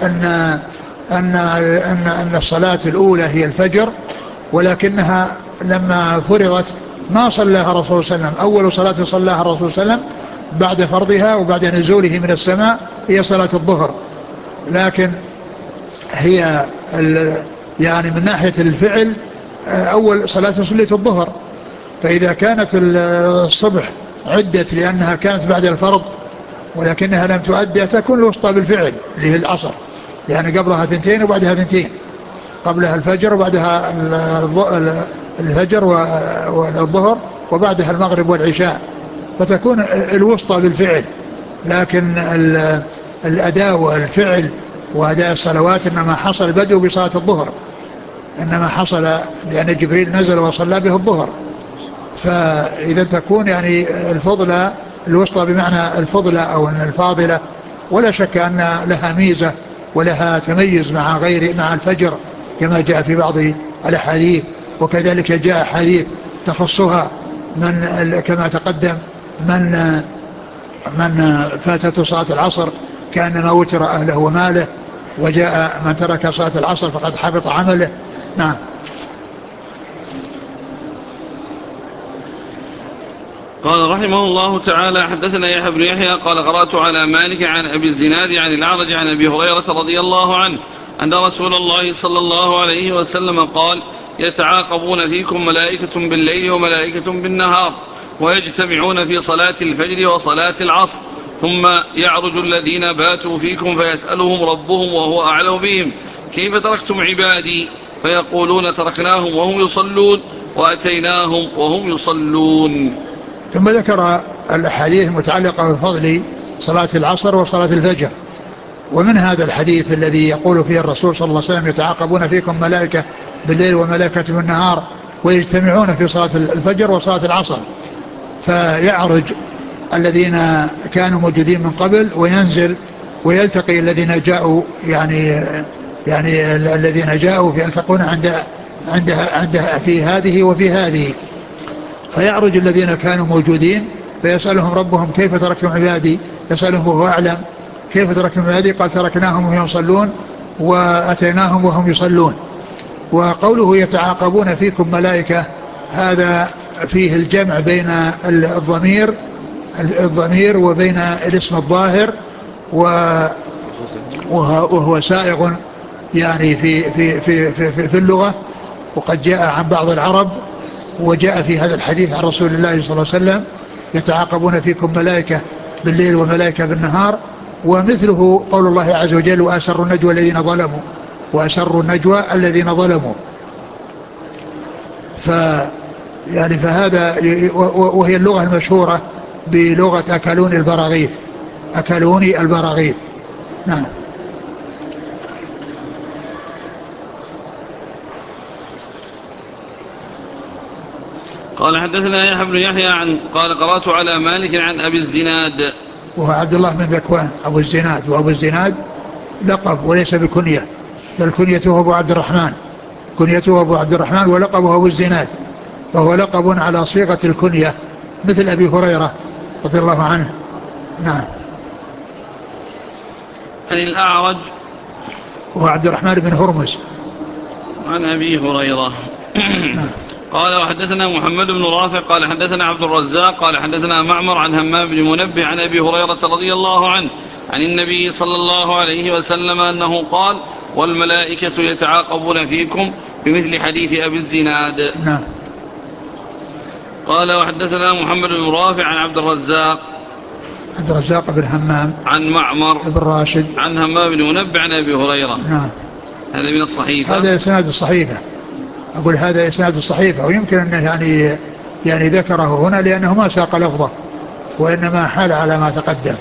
أن الصلاة الأولى هي الفجر، ولكنها لما فرضت ما صلاها الرسول صلى الله عليه وسلم. أول صلاة صلاها الرسول صلى الله عليه وسلم بعد فرضها وبعد نزوله من السماء هي صلاة الظهر، لكن هي يعني من ناحية الفعل أول صلاة صلية الظهر. فإذا كانت الصبح عدت لأنها كانت بعد الفرض ولكنها لم تؤدى، تكون الوسطى بالفعل اللي هي العصر، يعني قبلها 2 وبعدها 2، قبلها الفجر وبعدها الفجر والظهر وبعدها المغرب والعشاء، فتكون الوسطى بالفعل. لكن الأداء والفعل وأداء الصلوات إنما حصل البدء بصلاة الظهر، إنما حصل لأن جبريل نزل وصلى به الظهر. فإذا تكون يعني الفضلة الوسطى بمعنى الفضلة أو الفاضلة، ولا شك أن لها ميزة ولها تميز مع الفجر كما جاء في بعض الأحاديث، وكذلك جاء حديث تخصها كما تقدم من فاتته صلاة العصر كأنما وتر أهله وماله، وجاء من ترك صلاة العصر فقد حبط عمله. نعم. قال رحمه الله تعالى: حدثنا يحيى بن يحيى قال: قرأت على مالك عن أبي الزناد عن الأعرج عن أبي هريرة رضي الله عنه أن رسول الله صلى الله عليه وسلم قال: يتعاقبون فيكم ملائكة بالليل وملائكة بالنهار، ويجتمعون في صلاة الفجر وصلاة العصر، ثم يعرج الذين باتوا فيكم فيسألهم ربهم وهو أعلم بهم: كيف تركتم عبادي؟ فيقولون: تركناهم وهم يصلون وأتيناهم وهم يصلون. ثم ذكر الأحاديث المتعلقة بفضل صلاة العصر وصلاة الفجر. ومن هذا الحديث الذي يقول فيه الرسول صلى الله عليه وسلم يتعاقبون فيكم ملائكة بالليل وملائكة بالنهار ويجتمعون في صلاة الفجر وصلاة العصر، فيعرج الذين كانوا موجودين من قبل وينزل ويلتقي الذين جاءوا يعني الذين جاءوا يلتقون عندها في هذه وفي هذه. فيعرج الذين كانوا موجودين فيسألهم ربهم كيف تركتم عبادي، يسألهم وهو أعلم كيف تركتم عبادي، قال تركناهم وهم يصلون وأتيناهم وهم يصلون. وقوله يتعاقبون فيكم ملائكة هذا فيه الجمع بين الضمير وبين الاسم الظاهر، وهو سائغ يعني في اللغة، وقد جاء عن بعض العرب، وجاء في هذا الحديث عن رسول الله صلى الله عليه وسلم يتعاقبون فيكم ملائكة بالليل وملائكة بالنهار. ومثله قول الله عز وجل وأسروا النجوى الذين ظلموا فهذا وهي اللغة المشهورة بلغة أكلوني البراغيث. نعم. قال حدثنا يحيى بن يحيى قال قرأت على مالك عن أبي الزناد وهو عبد الله بن ذكوان أبو الزناد، وأبو الزناد لقب وليس بكنية، بل كنيته أبو عبد الرحمن ولقبه أبو الزناد، فهو لقب على صيغة الكنية مثل أبي هريرة رضي الله عنه. نعم. عن الأعرج وهو عبد الرحمن بن هرمز عن أبي هريرة. نعم. قال وحدثنا محمد بن رافع قال حدثنا عبد الرزاق قال حدثنا معمر عن همام بن منبه عن أبي هريرة رضي الله عنه عن النبي صلى الله عليه وسلم أنه قال والملائكة يتعاقبون فيكم بمثل حديث أبي الزناد. نعم. قال وحدثنا محمد بن رافع عن عبد الرزاق بن همام عن معمر بن راشد عن همام بن منبه عن أبي هريرة. نعم. هذا من الصحيفة، هذا إسناد الصحيفة، أقول هذا إسناد الصحيفة، ويمكن أنه يعني ذكره هنا لأنه ما ساق لفظه وإنما حال على ما تقدم.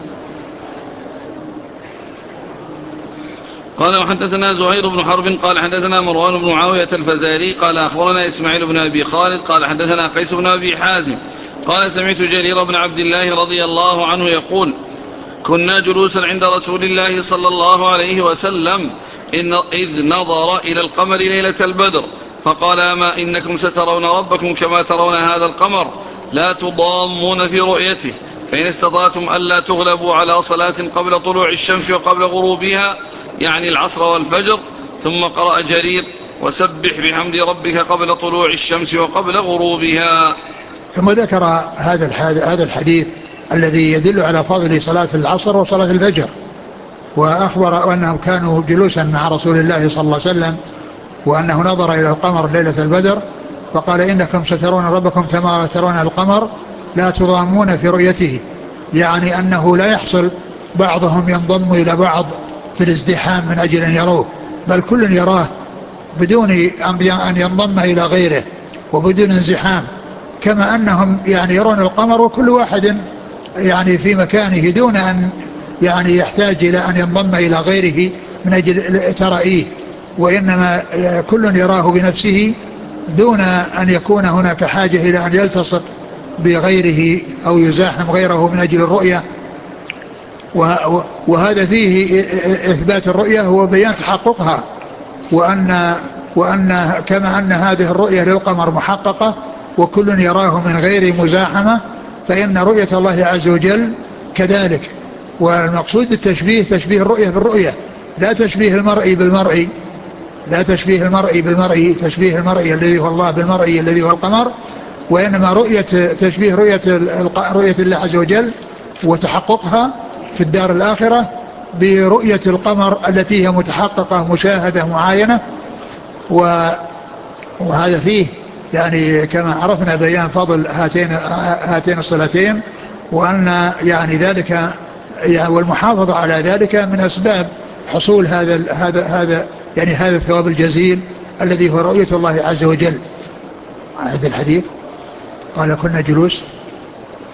قال وحدثنا زهير بن حرب قال حدثنا مروان بن معاوية الفزاري قال أخبرنا إسماعيل بن أبي خالد قال حدثنا قيس بن أبي حازم قال سمعت جرير بن عبد الله رضي الله عنه يقول كنا جلوسا عند رسول الله صلى الله عليه وسلم إذ نظر إلى القمر ليلة البدر فقال أما إنكم سترون ربكم كما ترون هذا القمر لا تضامون في رؤيته فإن استطعتم ألا تغلبوا على صلاة قبل طلوع الشمس وقبل غروبها يعني العصر والفجر. ثم قرأ جرير وسبح بحمد ربك قبل طلوع الشمس وقبل غروبها. ثم ذكر هذا الحديث الذي يدل على فضل صلاة العصر وصلاة الفجر، وأخبر أنهم كانوا جلوسا مع رسول الله صلى الله عليه وسلم وأنه نظر إلى القمر ليلة البدر فقال إنكم سترون ربكم كما ترون القمر لا تضامون في رؤيته، يعني أنه لا يحصل بعضهم ينضم إلى بعض في الازدحام من أجل أن يروه، بل كل يراه بدون أن ينضم إلى غيره وبدون انزحام، كما أنهم يعني يرون القمر وكل واحد يعني في مكانه دون أن يعني يحتاج إلى أن ينضم إلى غيره من أجل ترائيه، وإنما كل يراه بنفسه دون أن يكون هناك حاجة إلى أن يلتصق بغيره أو يزاحم غيره من أجل الرؤية. وهذا فيه إثبات الرؤية وبيان تحققها، وأن كما أن هذه الرؤية للقمر محققة وكل يراه من غير مزاحمة، فإن رؤية الله عز وجل كذلك. والمقصود بالتشبيه تشبيه الرؤية بالرؤية، لا تشبيه المرء بالمرء، تشبيه المرء الذي هو الله بالمرء الذي هو القمر، وإنما تشبيه رؤية الله عز وجل وتحققها في الدار الآخرة برؤية القمر التي هي متحققة مشاهدة معاينة. وهذا فيه يعني كما عرفنا بيان فضل هاتين الصلاتين، وأن يعني ذلك والمحافظة على ذلك من أسباب حصول هذا الثواب الجزيل الذي هو رؤية الله عز وجل. أعد الحديث. قال كنا جلوس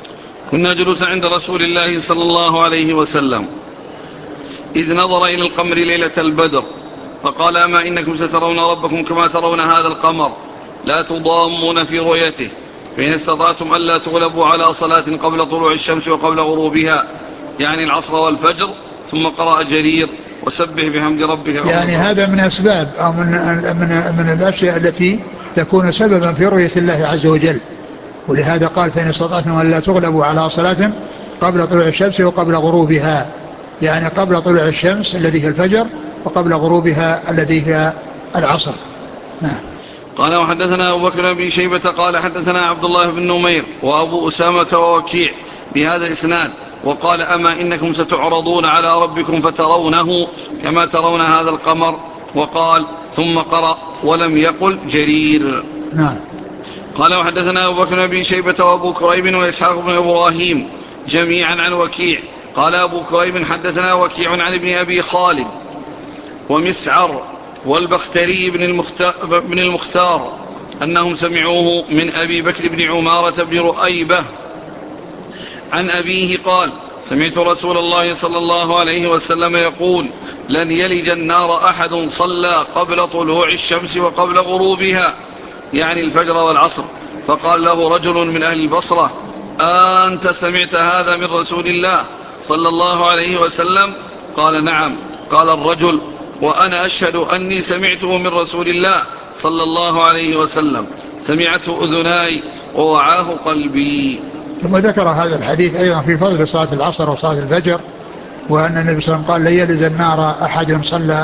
كنا جلوسا عند رسول الله صلى الله عليه وسلم إذ نظر إلى القمر ليلة البدر فقال: أما إنكم سترون ربكم كما ترون هذا القمر لا تضامون في رؤيته، فإن استطعتم ألا تغلبوا على صلاة قبل طلوع الشمس وقبل غروبها، يعني العصر والفجر. ثم قرأ جرير: وسبح بحمد ربك. يعني هذا من أسباب أو من الأشياء التي تكون سببا في رؤية الله عز وجل. ولهذا قال: فإن استطعتم ألا تغلبوا على صلاة قبل طلوع الشمس وقبل غروبها، يعني قبل طلوع الشمس الذي هي الفجر وقبل غروبها الذي هي العصر. نعم. قال: وحدثنا أبو بكر بن شيبة قال حدثنا عبد الله بن نمير وأبو أسامة ووكيع بهذا الإسناد، وقال: أما إنكم ستعرضون على ربكم فترونه كما ترون هذا القمر. وقال: ثم قرأ ولم يقل جرير. نعم. قال: وحدثنا أبو بكر بن شيبة وأبو كريب وإسحاق بن إبراهيم جميعا عن وكيع. قال أبو كريب: حدثنا وكيع عن ابن أبي خالد ومسعر والبختري بن المختار أنهم سمعوه من أبي بكر بن عمارة بن رؤيبة عن أبيه قال: سمعت رسول الله صلى الله عليه وسلم يقول: لن يلج النار أحد صلى قبل طلوع الشمس وقبل غروبها، يعني الفجر والعصر. فقال له رجل من أهل البصرة: أنت سمعت هذا من رسول الله صلى الله عليه وسلم؟ قال: نعم. قال الرجل: وأنا أشهد أني سمعته من رسول الله صلى الله عليه وسلم، سمعته أذناي ووعاه قلبي. ثم ذكر هذا الحديث أيضا في فضل صلاة العصر وصلاة الفجر، وأن النبي صلى الله عليه وسلم قال: لن يلج النار أحد صلى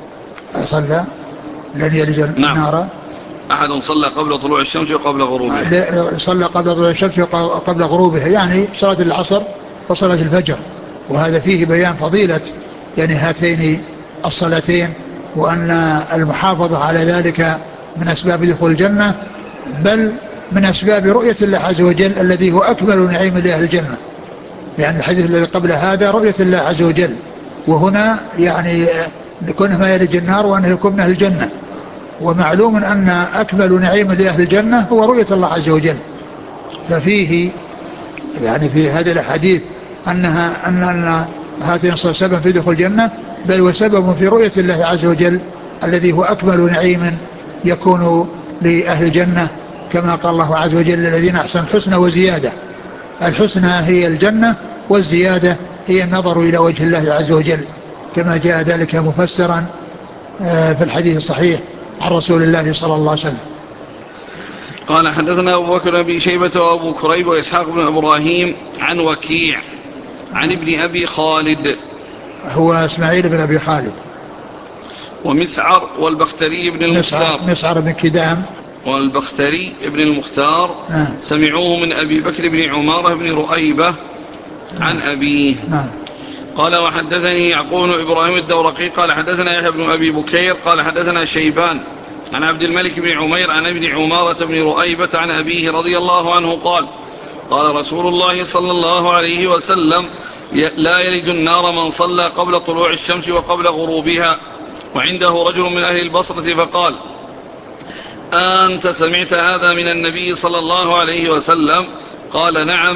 لن يلج النار أحد صلى قبل طلوع الشمس وقبل غروبها، صلى قبل طلوع الشمس وقبل غروبها، يعني صلاة العصر وصلاة الفجر. وهذا فيه بيان فضيلة يعني هاتين الصلاتين، وأن المحافظة على ذلك من أسباب دخول الجنة، بل من أسباب رؤية الله عز وجل الذي هو أكمل نعيم لأهل الجنة. يعني الحديث الذي قبل هذا رؤية الله عز وجل، وهنا يعني كونه ما يلج النار وأنه يكون من أهل الجنة. ومعلوم أن أكمل نعيم لأهل الجنة هو رؤية الله عز وجل. ففيه يعني في هذا الحديث أن هاتين سبب في دخول الجنة، بل وسبب في رؤية الله عز وجل الذي هو أكمل نعيم يكون لأهل الجنة، كما قال الله عز وجل: الذين أحسنوا الحسنى وزيادة. الحسنى هي الجنة، والزيادة هي النظر إلى وجه الله عز وجل، كما جاء ذلك مفسرا في الحديث الصحيح عن رسول الله صلى الله عليه وسلم. قال: حدثنا أبو بكر بن شيبة وأبو كريب وإسحاق بن إبراهيم عن وكيع عن ابن أبي خالد، هو إسماعيل بن أبي خالد، ومسعر والبختري بن المختار، مسعر بن كدام والبختري بن المختار سمعوه من أبي بكر بن عمارة بن رؤيبة عن أبيه. قال: وحدثني يعقوب بن إبراهيم الدورقي قال حدثنا يحيى بن أبي بكير قال حدثنا شيبان عن عبد الملك بن عمير عن ابن عمارة بن رؤيبة عن أبيه رضي الله عنه قال: قال رسول الله صلى الله عليه وسلم: لا يلج النار من صلى قبل طلوع الشمس وقبل غروبها. وعنده رجل من أهل البصرة فقال: أنت سمعت هذا من النبي صلى الله عليه وسلم؟ قال: نعم،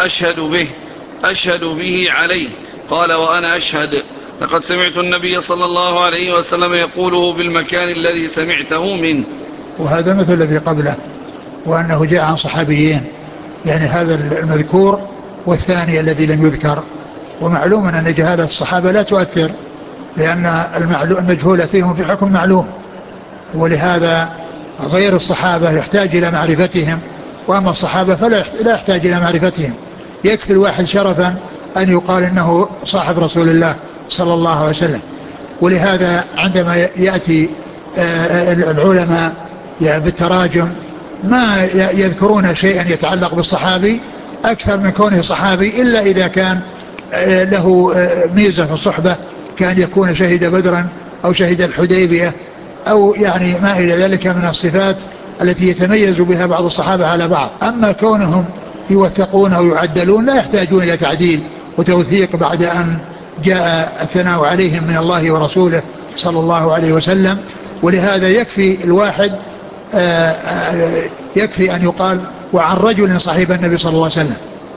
أشهد به عليه. قال: وأنا أشهد، لقد سمعت النبي صلى الله عليه وسلم يقوله بالمكان الذي سمعته منه. وهذا مثل الذي قبله، وأنه جاء عن صحابيين، يعني هذا المذكور والثاني الذي لم يذكر. ومعلوم أن جهالة الصحابة لا تؤثر، لأن المجهول فيهم في حكم معلوم، ولهذا غير الصحابة يحتاج إلى معرفتهم، وأما الصحابة فلا يحتاج إلى معرفتهم. يكفي الواحد شرفا أن يقال إنه صاحب رسول الله صلى الله عليه وسلم. ولهذا عندما يأتي العلماء بالتراجم ما يذكرون شيئا يتعلق بالصحابي أكثر من كونه صحابي، إلا إذا كان له ميزة في الصحبة، كان يكون شهد بدرا أو شهد الحديبية، أو يعني ما إلى ذلك من الصفات التي يتميز بها بعض الصحابة على بعض. أما كونهم يوثقون أو يعدلون لا يحتاجون إلى تعديل وتوثيق بعد أن جاء الثناء عليهم من الله ورسوله صلى الله عليه وسلم. ولهذا يكفي الواحد يكفي أن يقال: وعن رجل صحيب النبي صلى الله عليه وسلم.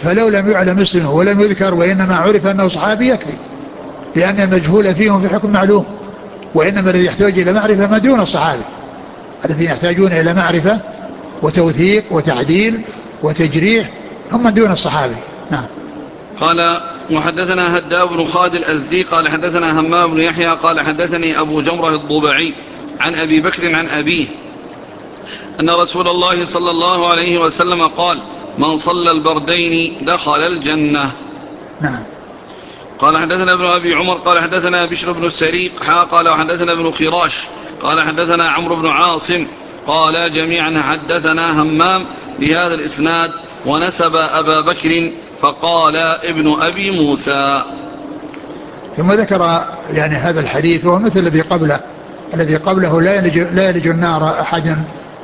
فلو لم يعلم اسمه ولم يذكر وإنما عرف أنه صحابي يكفي، لأن المجهول فيهم في حكم معلوم، وإنما الذي يحتاج إلى معرفة ما دون الصحابي، الذين يحتاجون إلى معرفة وتوثيق وتعديل وتجريح هم من دون الصحابي. نعم. قال وحدثنا هداب بن خالد الأزدي قال حدثنا همام بن يحيى قال حدثني أبو جمرة الضبعي عن أبي بكر عن أبيه أن رسول الله صلى الله عليه وسلم قال من صلى البردين دخل الجنة. نعم. قال حدثنا ابن أبي عمر قال حدثنا بشر بن السريق قال وحدثنا ابن خراش قال حدثنا عمرو بن عاصم قال جميعا حدثنا همام بهذا الإسناد ونسب أبا بكر فقال ابن أبي موسى. ثم ذكر يعني هذا الحديث وهو مثل الذي قبله لا يلج النار أحد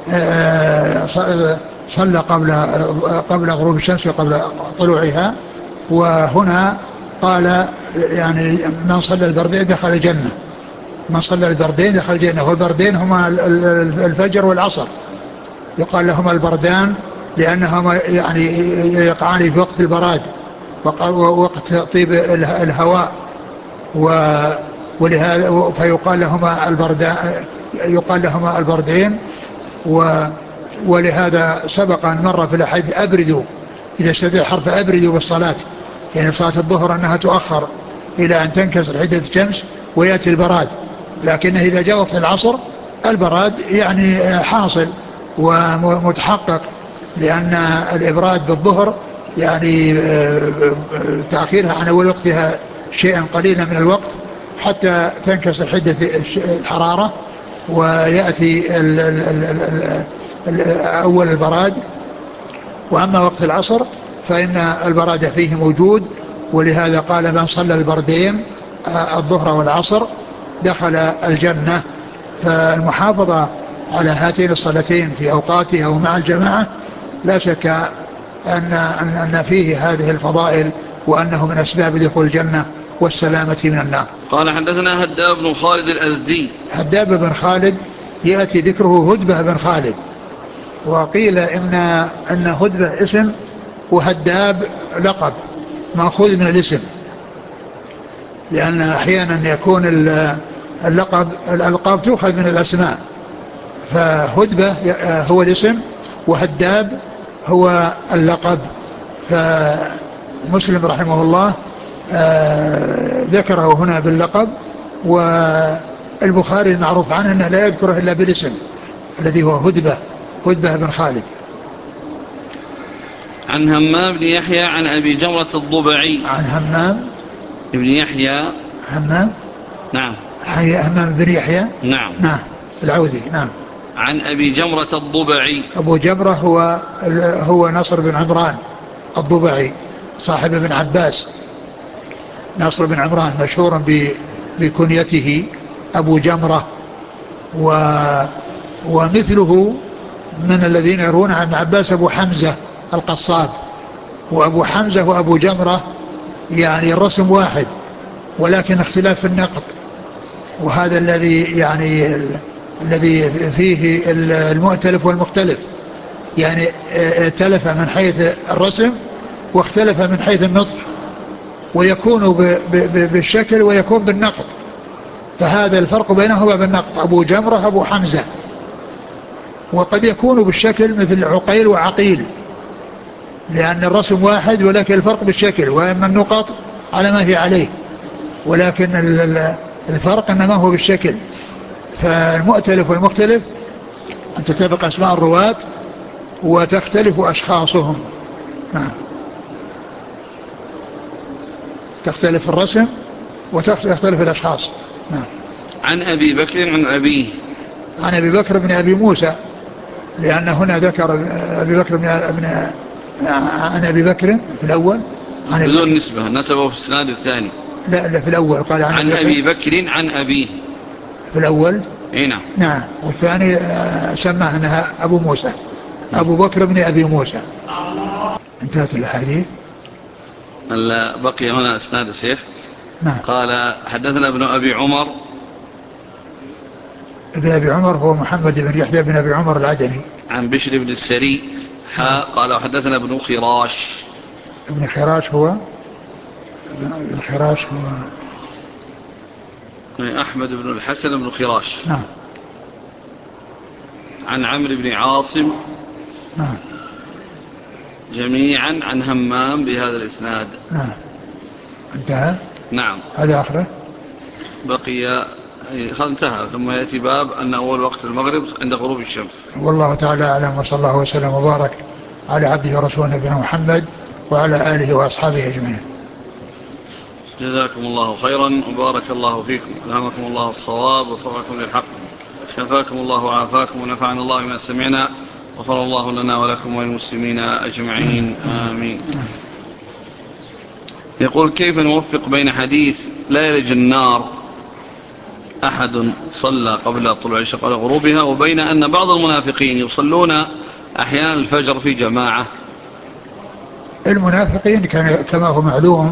صلى قبل غروب الشمس وقبل طلوعها، وهنا قال يعني من صلى البردين دخل الجنة، من صلى البردين دخل الجنة، والبردين هما الفجر والعصر، يقال لهما البردان لأنهما يعني يقعان في وقت البراد ووقت طيب الهواء، ولهذا فيقال لهما البردان، يقال لهما البردين. ولهذا سبق أن مر في الحديث أبردوا، إذا اشتد الحرف أبردوا بالصلاة، يعني صلاة الظهر أنها تؤخر إلى أن تنكسر حدة الشمس ويأتي البراد، لكنه إذا جاء وقت العصر البراد يعني حاصل ومتحقق، لأن الإبراد بالظهر يعني تأخيرها عن أول وقتها شيئا قليلا من الوقت حتى تنكسر حدة الحرارة ويأتي أول البراد. وأما وقت العصر فإن البراد فيه موجود، ولهذا قال من صلى البردين الظهر والعصر دخل الجنة. فالمحافظة على هاتين الصلاتين في أوقاتها ومع الجماعة لا شك أن فيه هذه الفضائل، وأنه من أسباب دخول الجنة والسلامة من النار. قال حدثنا هداب بن خالد الأزدي. هداب بن خالد يأتي ذكره هدبة بن خالد، وقيل إن هدبة اسم وهداب لقب مأخوذ من الاسم، لأن أحيانا يكون الألقاب تؤخذ من الأسماء، فهدبة هو الاسم وهداب هو اللقب. فمسلم رحمه الله ذكره هنا باللقب، والبخاري المعروف عنه أنه لا يذكره إلا بالاسم الذي هو هدبة بن خالد. عن همام بن يحيى عن أبي جمرة الضبعي. عن همام بن يحيى. همام. نعم. همام بن يحيى. نعم. نعم العوذي. نعم. عن أبي جمرة الضبعي. أبو جمرة هو نصر بن عمران الضبعي صاحب ابن عباس، نصر بن عمران مشهور بكنيته أبو جمرة، ومثله من الذين يرون عن ابن عباس أبو حمزة القصاب. وأبو حمزة وأبو جمرة يعني الرسم واحد ولكن اختلاف في النقط، وهذا الذي فيه المؤتلف والمختلف، يعني ائتلف من حيث الرسم واختلف من حيث النطق، ويكون بالشكل ويكون بالنقط، فهذا الفرق بينهما بالنقط. أبو جمرة أبو حمزة، وقد يكون بالشكل مثل عقيل وعقيل، لأن الرسم واحد ولكن الفرق بالشكل، وأما النقط على ما هي عليه، ولكن الفرق إنما هو بالشكل. فالمؤتلف والمختلف أن تتفق أسماء الرواة وتختلف أشخاصهم. نعم. تختلف الرسم وتختلف الأشخاص. نعم. عن أبي بكر عن أبيه. عن أبي بكر بن أبي موسى، لأن هنا ذكر أبي بكر عن أبي بكر في الأول بدون نسبة، نسبه في السناد الثاني. لا في الأول قال عن أبي بكر عن أبيه في الأول. نعم. نعم. والثاني سماه أنها أبو موسى، أبو بكر بن أبي موسى. انتهت الحديث. بقي هنا اسناد الشيخ. نعم. قال حدثنا ابن أبي عمر. ابن أبي عمر هو محمد بن يحيى بن أبي عمر العدني. عن بشر بن السري قال وحدثنا ابن خراش. ابن خراش هو ابن خراش هو أحمد بن الحسن بن خراش. نعم. عن عمرو بن عاصم. نعم. جميعا عن همام بهذا الإسناد. نعم. انتهى. نعم. هذا آخره. بقي انتهى. ثم يأتي باب أن أول وقت المغرب عند غروب الشمس. والله تعالى أعلم، وصلى الله وسلم وبارك على عبده ورسوله نبينا محمد وعلى آله وأصحابه أجمعين. جزاكم الله خيرا وبارك الله فيكم، ألهمكم الله الصواب ووفقكم للحق، شفاكم الله وعافاكم ونفعنا الله بما سمعنا، غفر الله لنا ولكم وللمسلمين أجمعين، آمين. يقول: كيف نوفق بين حديث لا يلج النار أحد صلى قبل طلوع الشمس قبل غروبها، وبين أن بعض المنافقين يصلون أحيانا الفجر في جماعة؟ المنافقين كما هو معلوم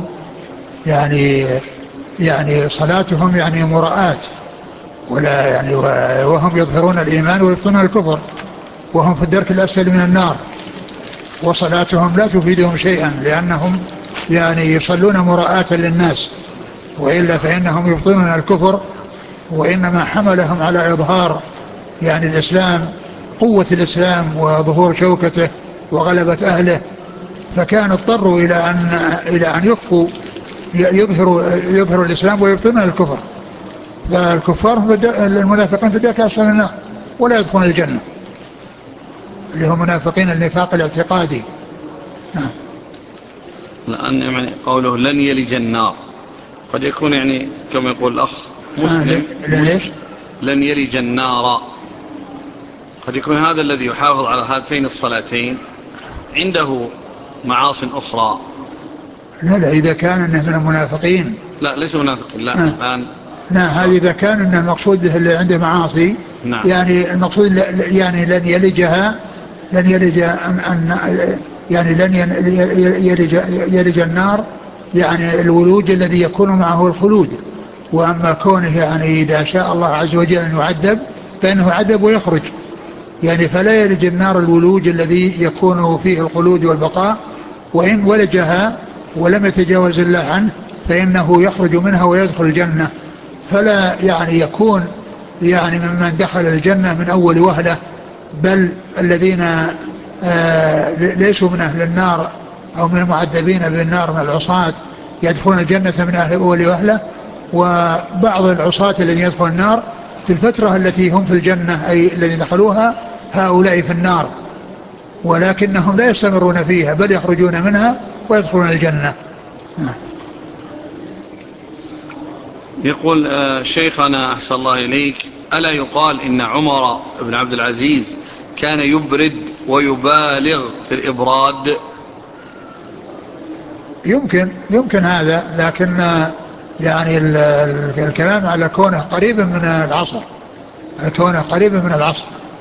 يعني صلاتهم يعني مراءات، ولا يعني وهم يظهرون الإيمان ويبطنون الكفر، وهم في الدرك الأسفل من النار، وصلاتهم لا تفيدهم شيئا لأنهم يعني يصلون مراءة للناس، وإلا فإنهم يبطنون الكفر. وإنما حملهم على إظهار يعني الإسلام، قوة الإسلام وظهور شوكته وغلبة أهله، فكان اضطروا إلى أن يخفوا يظهروا الإسلام ويبطنون الكفر. فالكفار المنافقين في الدرك الأسفل من النار ولا يدخلون الجنة، اللي هم منافقين النفاق الاعتقادي. نعم. لأن يعني قوله لن يلج النار قد يكون يعني كما يقول الأخ مسلم لن يلج النار، قد يكون هذا الذي يحافظ على هاتين الصلاتين عنده معاصٍ أخرى. لا إذا كان إنه من المنافقين، لا ليس منافقين، لا الآن هذا إذا كان إنه المقصود به اللي عنده معاصي. نعم. يعني المقصود يعني لن يلجها، لن يلج يعني لن يلج النار، يعني الولوج الذي يكون معه الخلود. وأما كونه يعني إذا شاء الله عز وجل أن يعذب فإنه عذب ويخرج، يعني فلا يلج النار الولوج الذي يكون فيه الخلود والبقاء، وإن ولجها ولم يتجاوز الله عنه فإنه يخرج منها ويدخل الجنة. فلا يعني يكون يعني ممن دخل الجنة من أول وهلة، بل الذين ليسوا من أهل النار أو من المعذبين بالنار من العصاة يدخلون الجنة من أهل أول وهلة. وبعض العصاة الذين يدخلون النار في الفترة التي هم في الجنة أي الذين دخلوها هؤلاء في النار، ولكنهم لا يستمرون فيها بل يخرجون منها ويدخلون الجنة. يقول شيخنا أحسن الله إليك: ألا يقال إن عمر بن عبد العزيز كان يبرد ويبالغ في الإبراد؟ يمكن هذا، لكن يعني الكلام على كونه قريب من العصر، كونه قريب من العصر،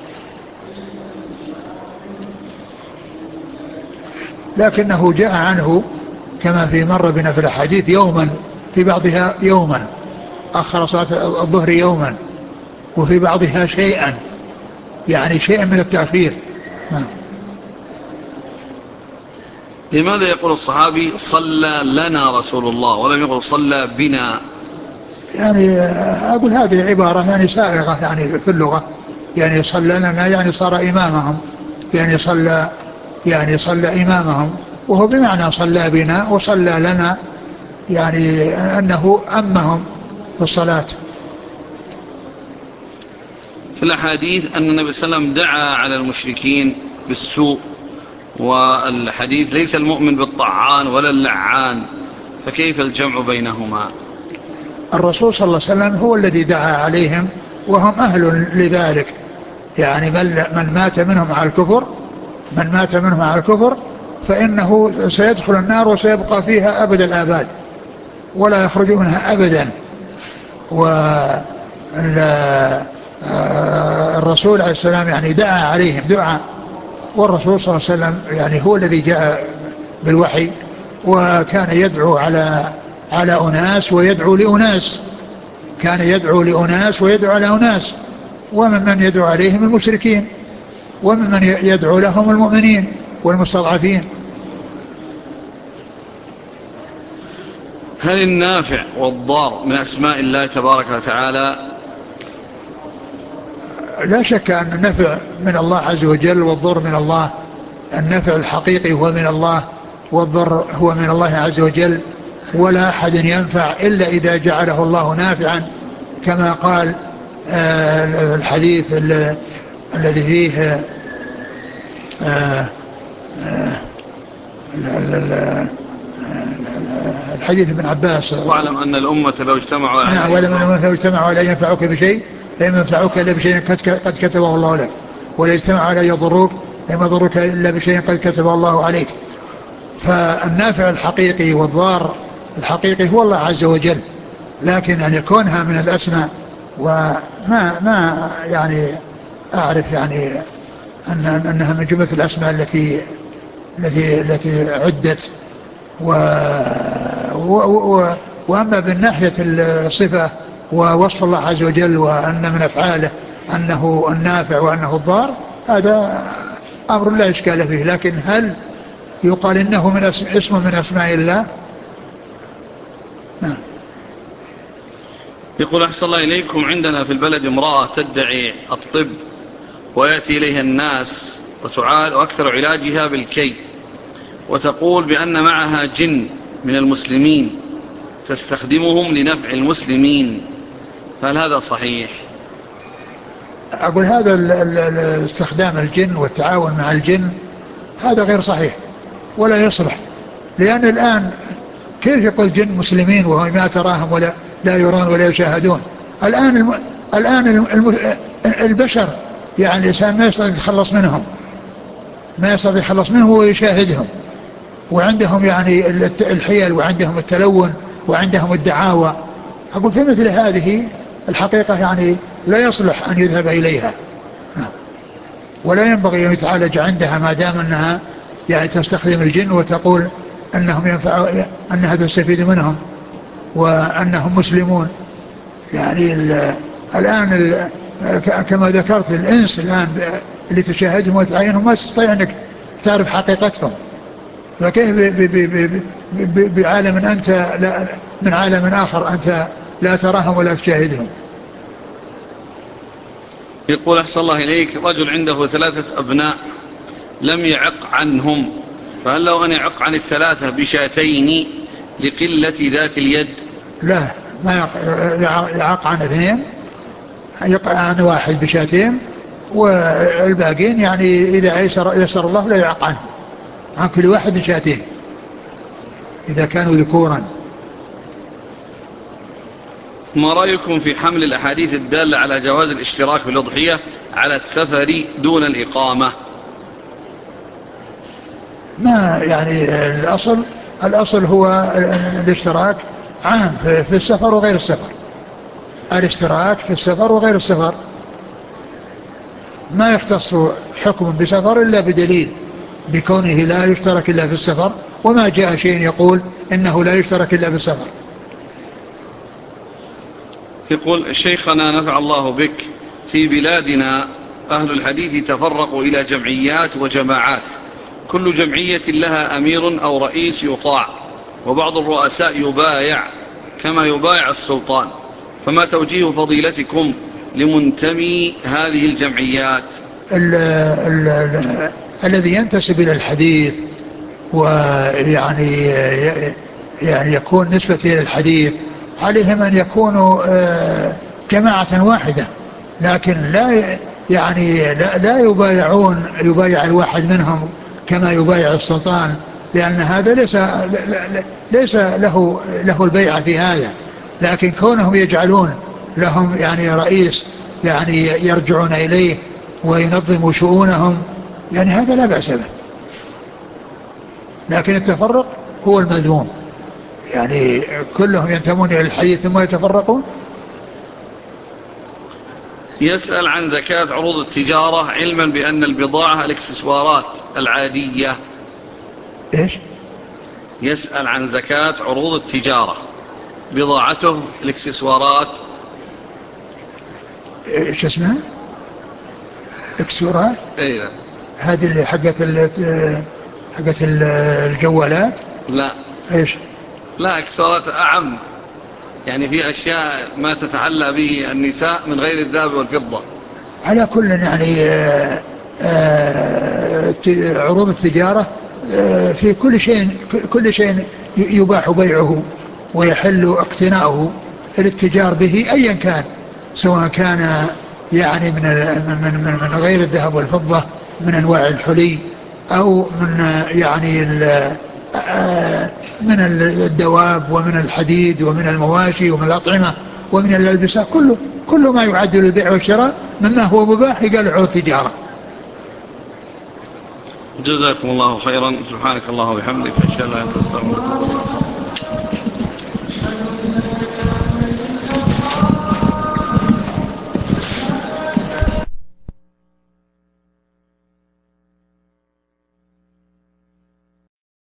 لكنه جاء عنه كما في مر بنا في الحديث يوما، في بعضها يوما أخر صلاة الظهر يوما، وفي بعضها شيئا، يعني شيئا من التأخير. لماذا يقول الصحابي صلى لنا رسول الله ولم يقل صلى بنا؟ يعني أقول هذه عبارة يعني سائغة يعني في اللغة، يعني صلى لنا يعني صار إمامهم، يعني صلى إمامهم، وهو بمعنى صلى بنا وصلى لنا، يعني أنه أمهم في الصلاة. في الأحاديث أن النبي صلى الله عليه وسلم دعا على المشركين بالسوء، والحديث ليس المؤمن بالطعان ولا اللعان، فكيف الجمع بينهما؟ الرسول صلى الله عليه وسلم هو الذي دعا عليهم وهم أهل لذلك، يعني من مات منهم على الكفر فإنه سيدخل النار وسيبقى فيها أبد الآباد ولا يخرج منها أبدا. والرسول عليه السلام يعني دعا عليهم دعاء، والرسول صلى الله عليه وسلم يعني هو الذي جاء بالوحي، وكان يدعو على أناس ويدعو لأناس، كان يدعو لأناس ويدعو على أناس، ومن يدعو عليهم المشركين، ومن يدعو لهم المؤمنين والمستضعفين. هل النافع والضار من أسماء الله تبارك وتعالى؟ لا شك أن النفع من الله عز وجل والضر من الله. النفع الحقيقي هو من الله والضر هو من الله عز وجل، ولا أحد ينفع إلا إذا جعله الله نافعا، كما قال الحديث الذي فيه الحديث ابن عباس: واعلم أن الأمة لو اجتمعوا على لو اجتمعوا على ينفعوك بشيء لم ينفعوك إلا بشيء قد كتبه الله لك، ولا اجتمعوا على يضروك لم يضروك إلا بشيء قد كتبه الله عليك. فالنافع الحقيقي والضار الحقيقي هو الله عز وجل، لكن أن يكونها من الأسماء وما يعني أعرف يعني أنها من جملة الأسماء التي عدت وأما بالناحية الصفة ووصف الله عز وجل وأن من أفعاله أنه النافع وأنه الضار، هذا أمر لا إشكال فيه. لكن هل يقال إنه من اسم من أسماء الله؟ نعم. يقول أحسن الله إليكم: عندنا في البلد امرأة تدعي الطب ويأتي إليها الناس وأكثر علاجها بالكي، وتقول بأن معها جن من المسلمين تستخدمهم لنفع المسلمين، فهل هذا صحيح؟ أقول هذا استخدام الجن والتعاون مع الجن هذا غير صحيح ولا يصلح، لأن الآن كيف يقول جن مسلمين وهم ما تراهم ولا لا يرون ولا يشاهدون؟ الآن البشر يعني الإنسان ما يستطيع يتخلص منهم، ما يستطيع يتخلص منهم ويشاهدهم، وعندهم يعني الحيل وعندهم التلون وعندهم الدعاوى. أقول في مثل هذه الحقيقة يعني لا يصلح أن يذهب إليها، ولا ينبغي أن يتعالج عندها ما دام أنها يعني تستخدم الجن وتقول أنهم ينفعوا أنها تستفيد منهم وأنهم مسلمون. يعني الآن كما ذكرت الإنس الآن اللي تشاهدهم وتعينهم ما تستطيع أنك تعرف حقيقتهم، فكيف بعالم أنت من عالم آخر أنت لا تراهم ولا تشاهدهم؟ يقول أحسن الله إليك: رجل عنده 3 أبناء لم يعق عنهم، فهل لو أن يعق عن 3 بشاتين لقلة ذات اليد؟ لا، ما يعق عن 2، يقع عن 1 بشاتين، والباقين يعني إذا يسر الله لا يعق عنه، عن كل واحد شاتين إذا كانوا ذكورا. ما رأيكم في حمل الأحاديث الدالة على جواز الاشتراك في الأضحية على السفر دون الإقامة؟ ما يعني الأصل هو الاشتراك عام في السفر وغير السفر، الاشتراك في السفر وغير السفر، ما يختص حكم بسفر إلا بدليل بكونه لا يشترك إلا في السفر، وما جاء شيء يقول إنه لا يشترك إلا في السفر. يقول: شيخنا نفع الله بك، في بلادنا أهل الحديث تفرقوا إلى جمعيات وجماعات، كل جمعية لها أمير أو رئيس يطاع، وبعض الرؤساء يبايع كما يبايع السلطان، فما توجيه فضيلتكم لمنتمي هذه الجمعيات؟ الذي ينتسب إلى الحديث ويعني يكون نسبة إلى الحديث عليهم أن يكونوا جماعة واحدة، لكن لا يبايع الواحد منهم كما يبايع السلطان، لأن هذا ليس له البيعة في هذا. لكن كونهم يجعلون لهم يعني رئيس يعني يرجعون إليه وينظم شؤونهم، يعني هذا لا بأس به، لكن التفرق هو المذموم، يعني كلهم ينتمون إلى الحديث ثم يتفرقون. يسأل عن زكاة عروض التجارة علما بأن البضاعة الاكسسوارات العادية. إيش؟ يسأل عن زكاة عروض التجارة، بضاعته الاكسسوارات. إيش اسمها؟ اكسسوارات؟ ايه، هذه اللي حقت الجوالات؟ لا، إيش؟ لا اكسسوارات أعم، يعني في أشياء ما تتحلى به النساء من غير الذهب والفضة. على كل يعني عروض التجارة في كل شيء يباح بيعه ويحل اقتناؤه الاتجار به أيا كان، سواء كان يعني من غير الذهب والفضة من أنواع الحلي، أو من يعني من الدواب ومن الحديد ومن المواشي ومن الأطعمة ومن الألبسة، كل ما يعد للبيع والشراء مما هو مباح قال عروض تجارة. جزاكم الله خيرا. سبحانك الله وبحمدك، أشهد أن لا إله إلا أنت، أستغفرك.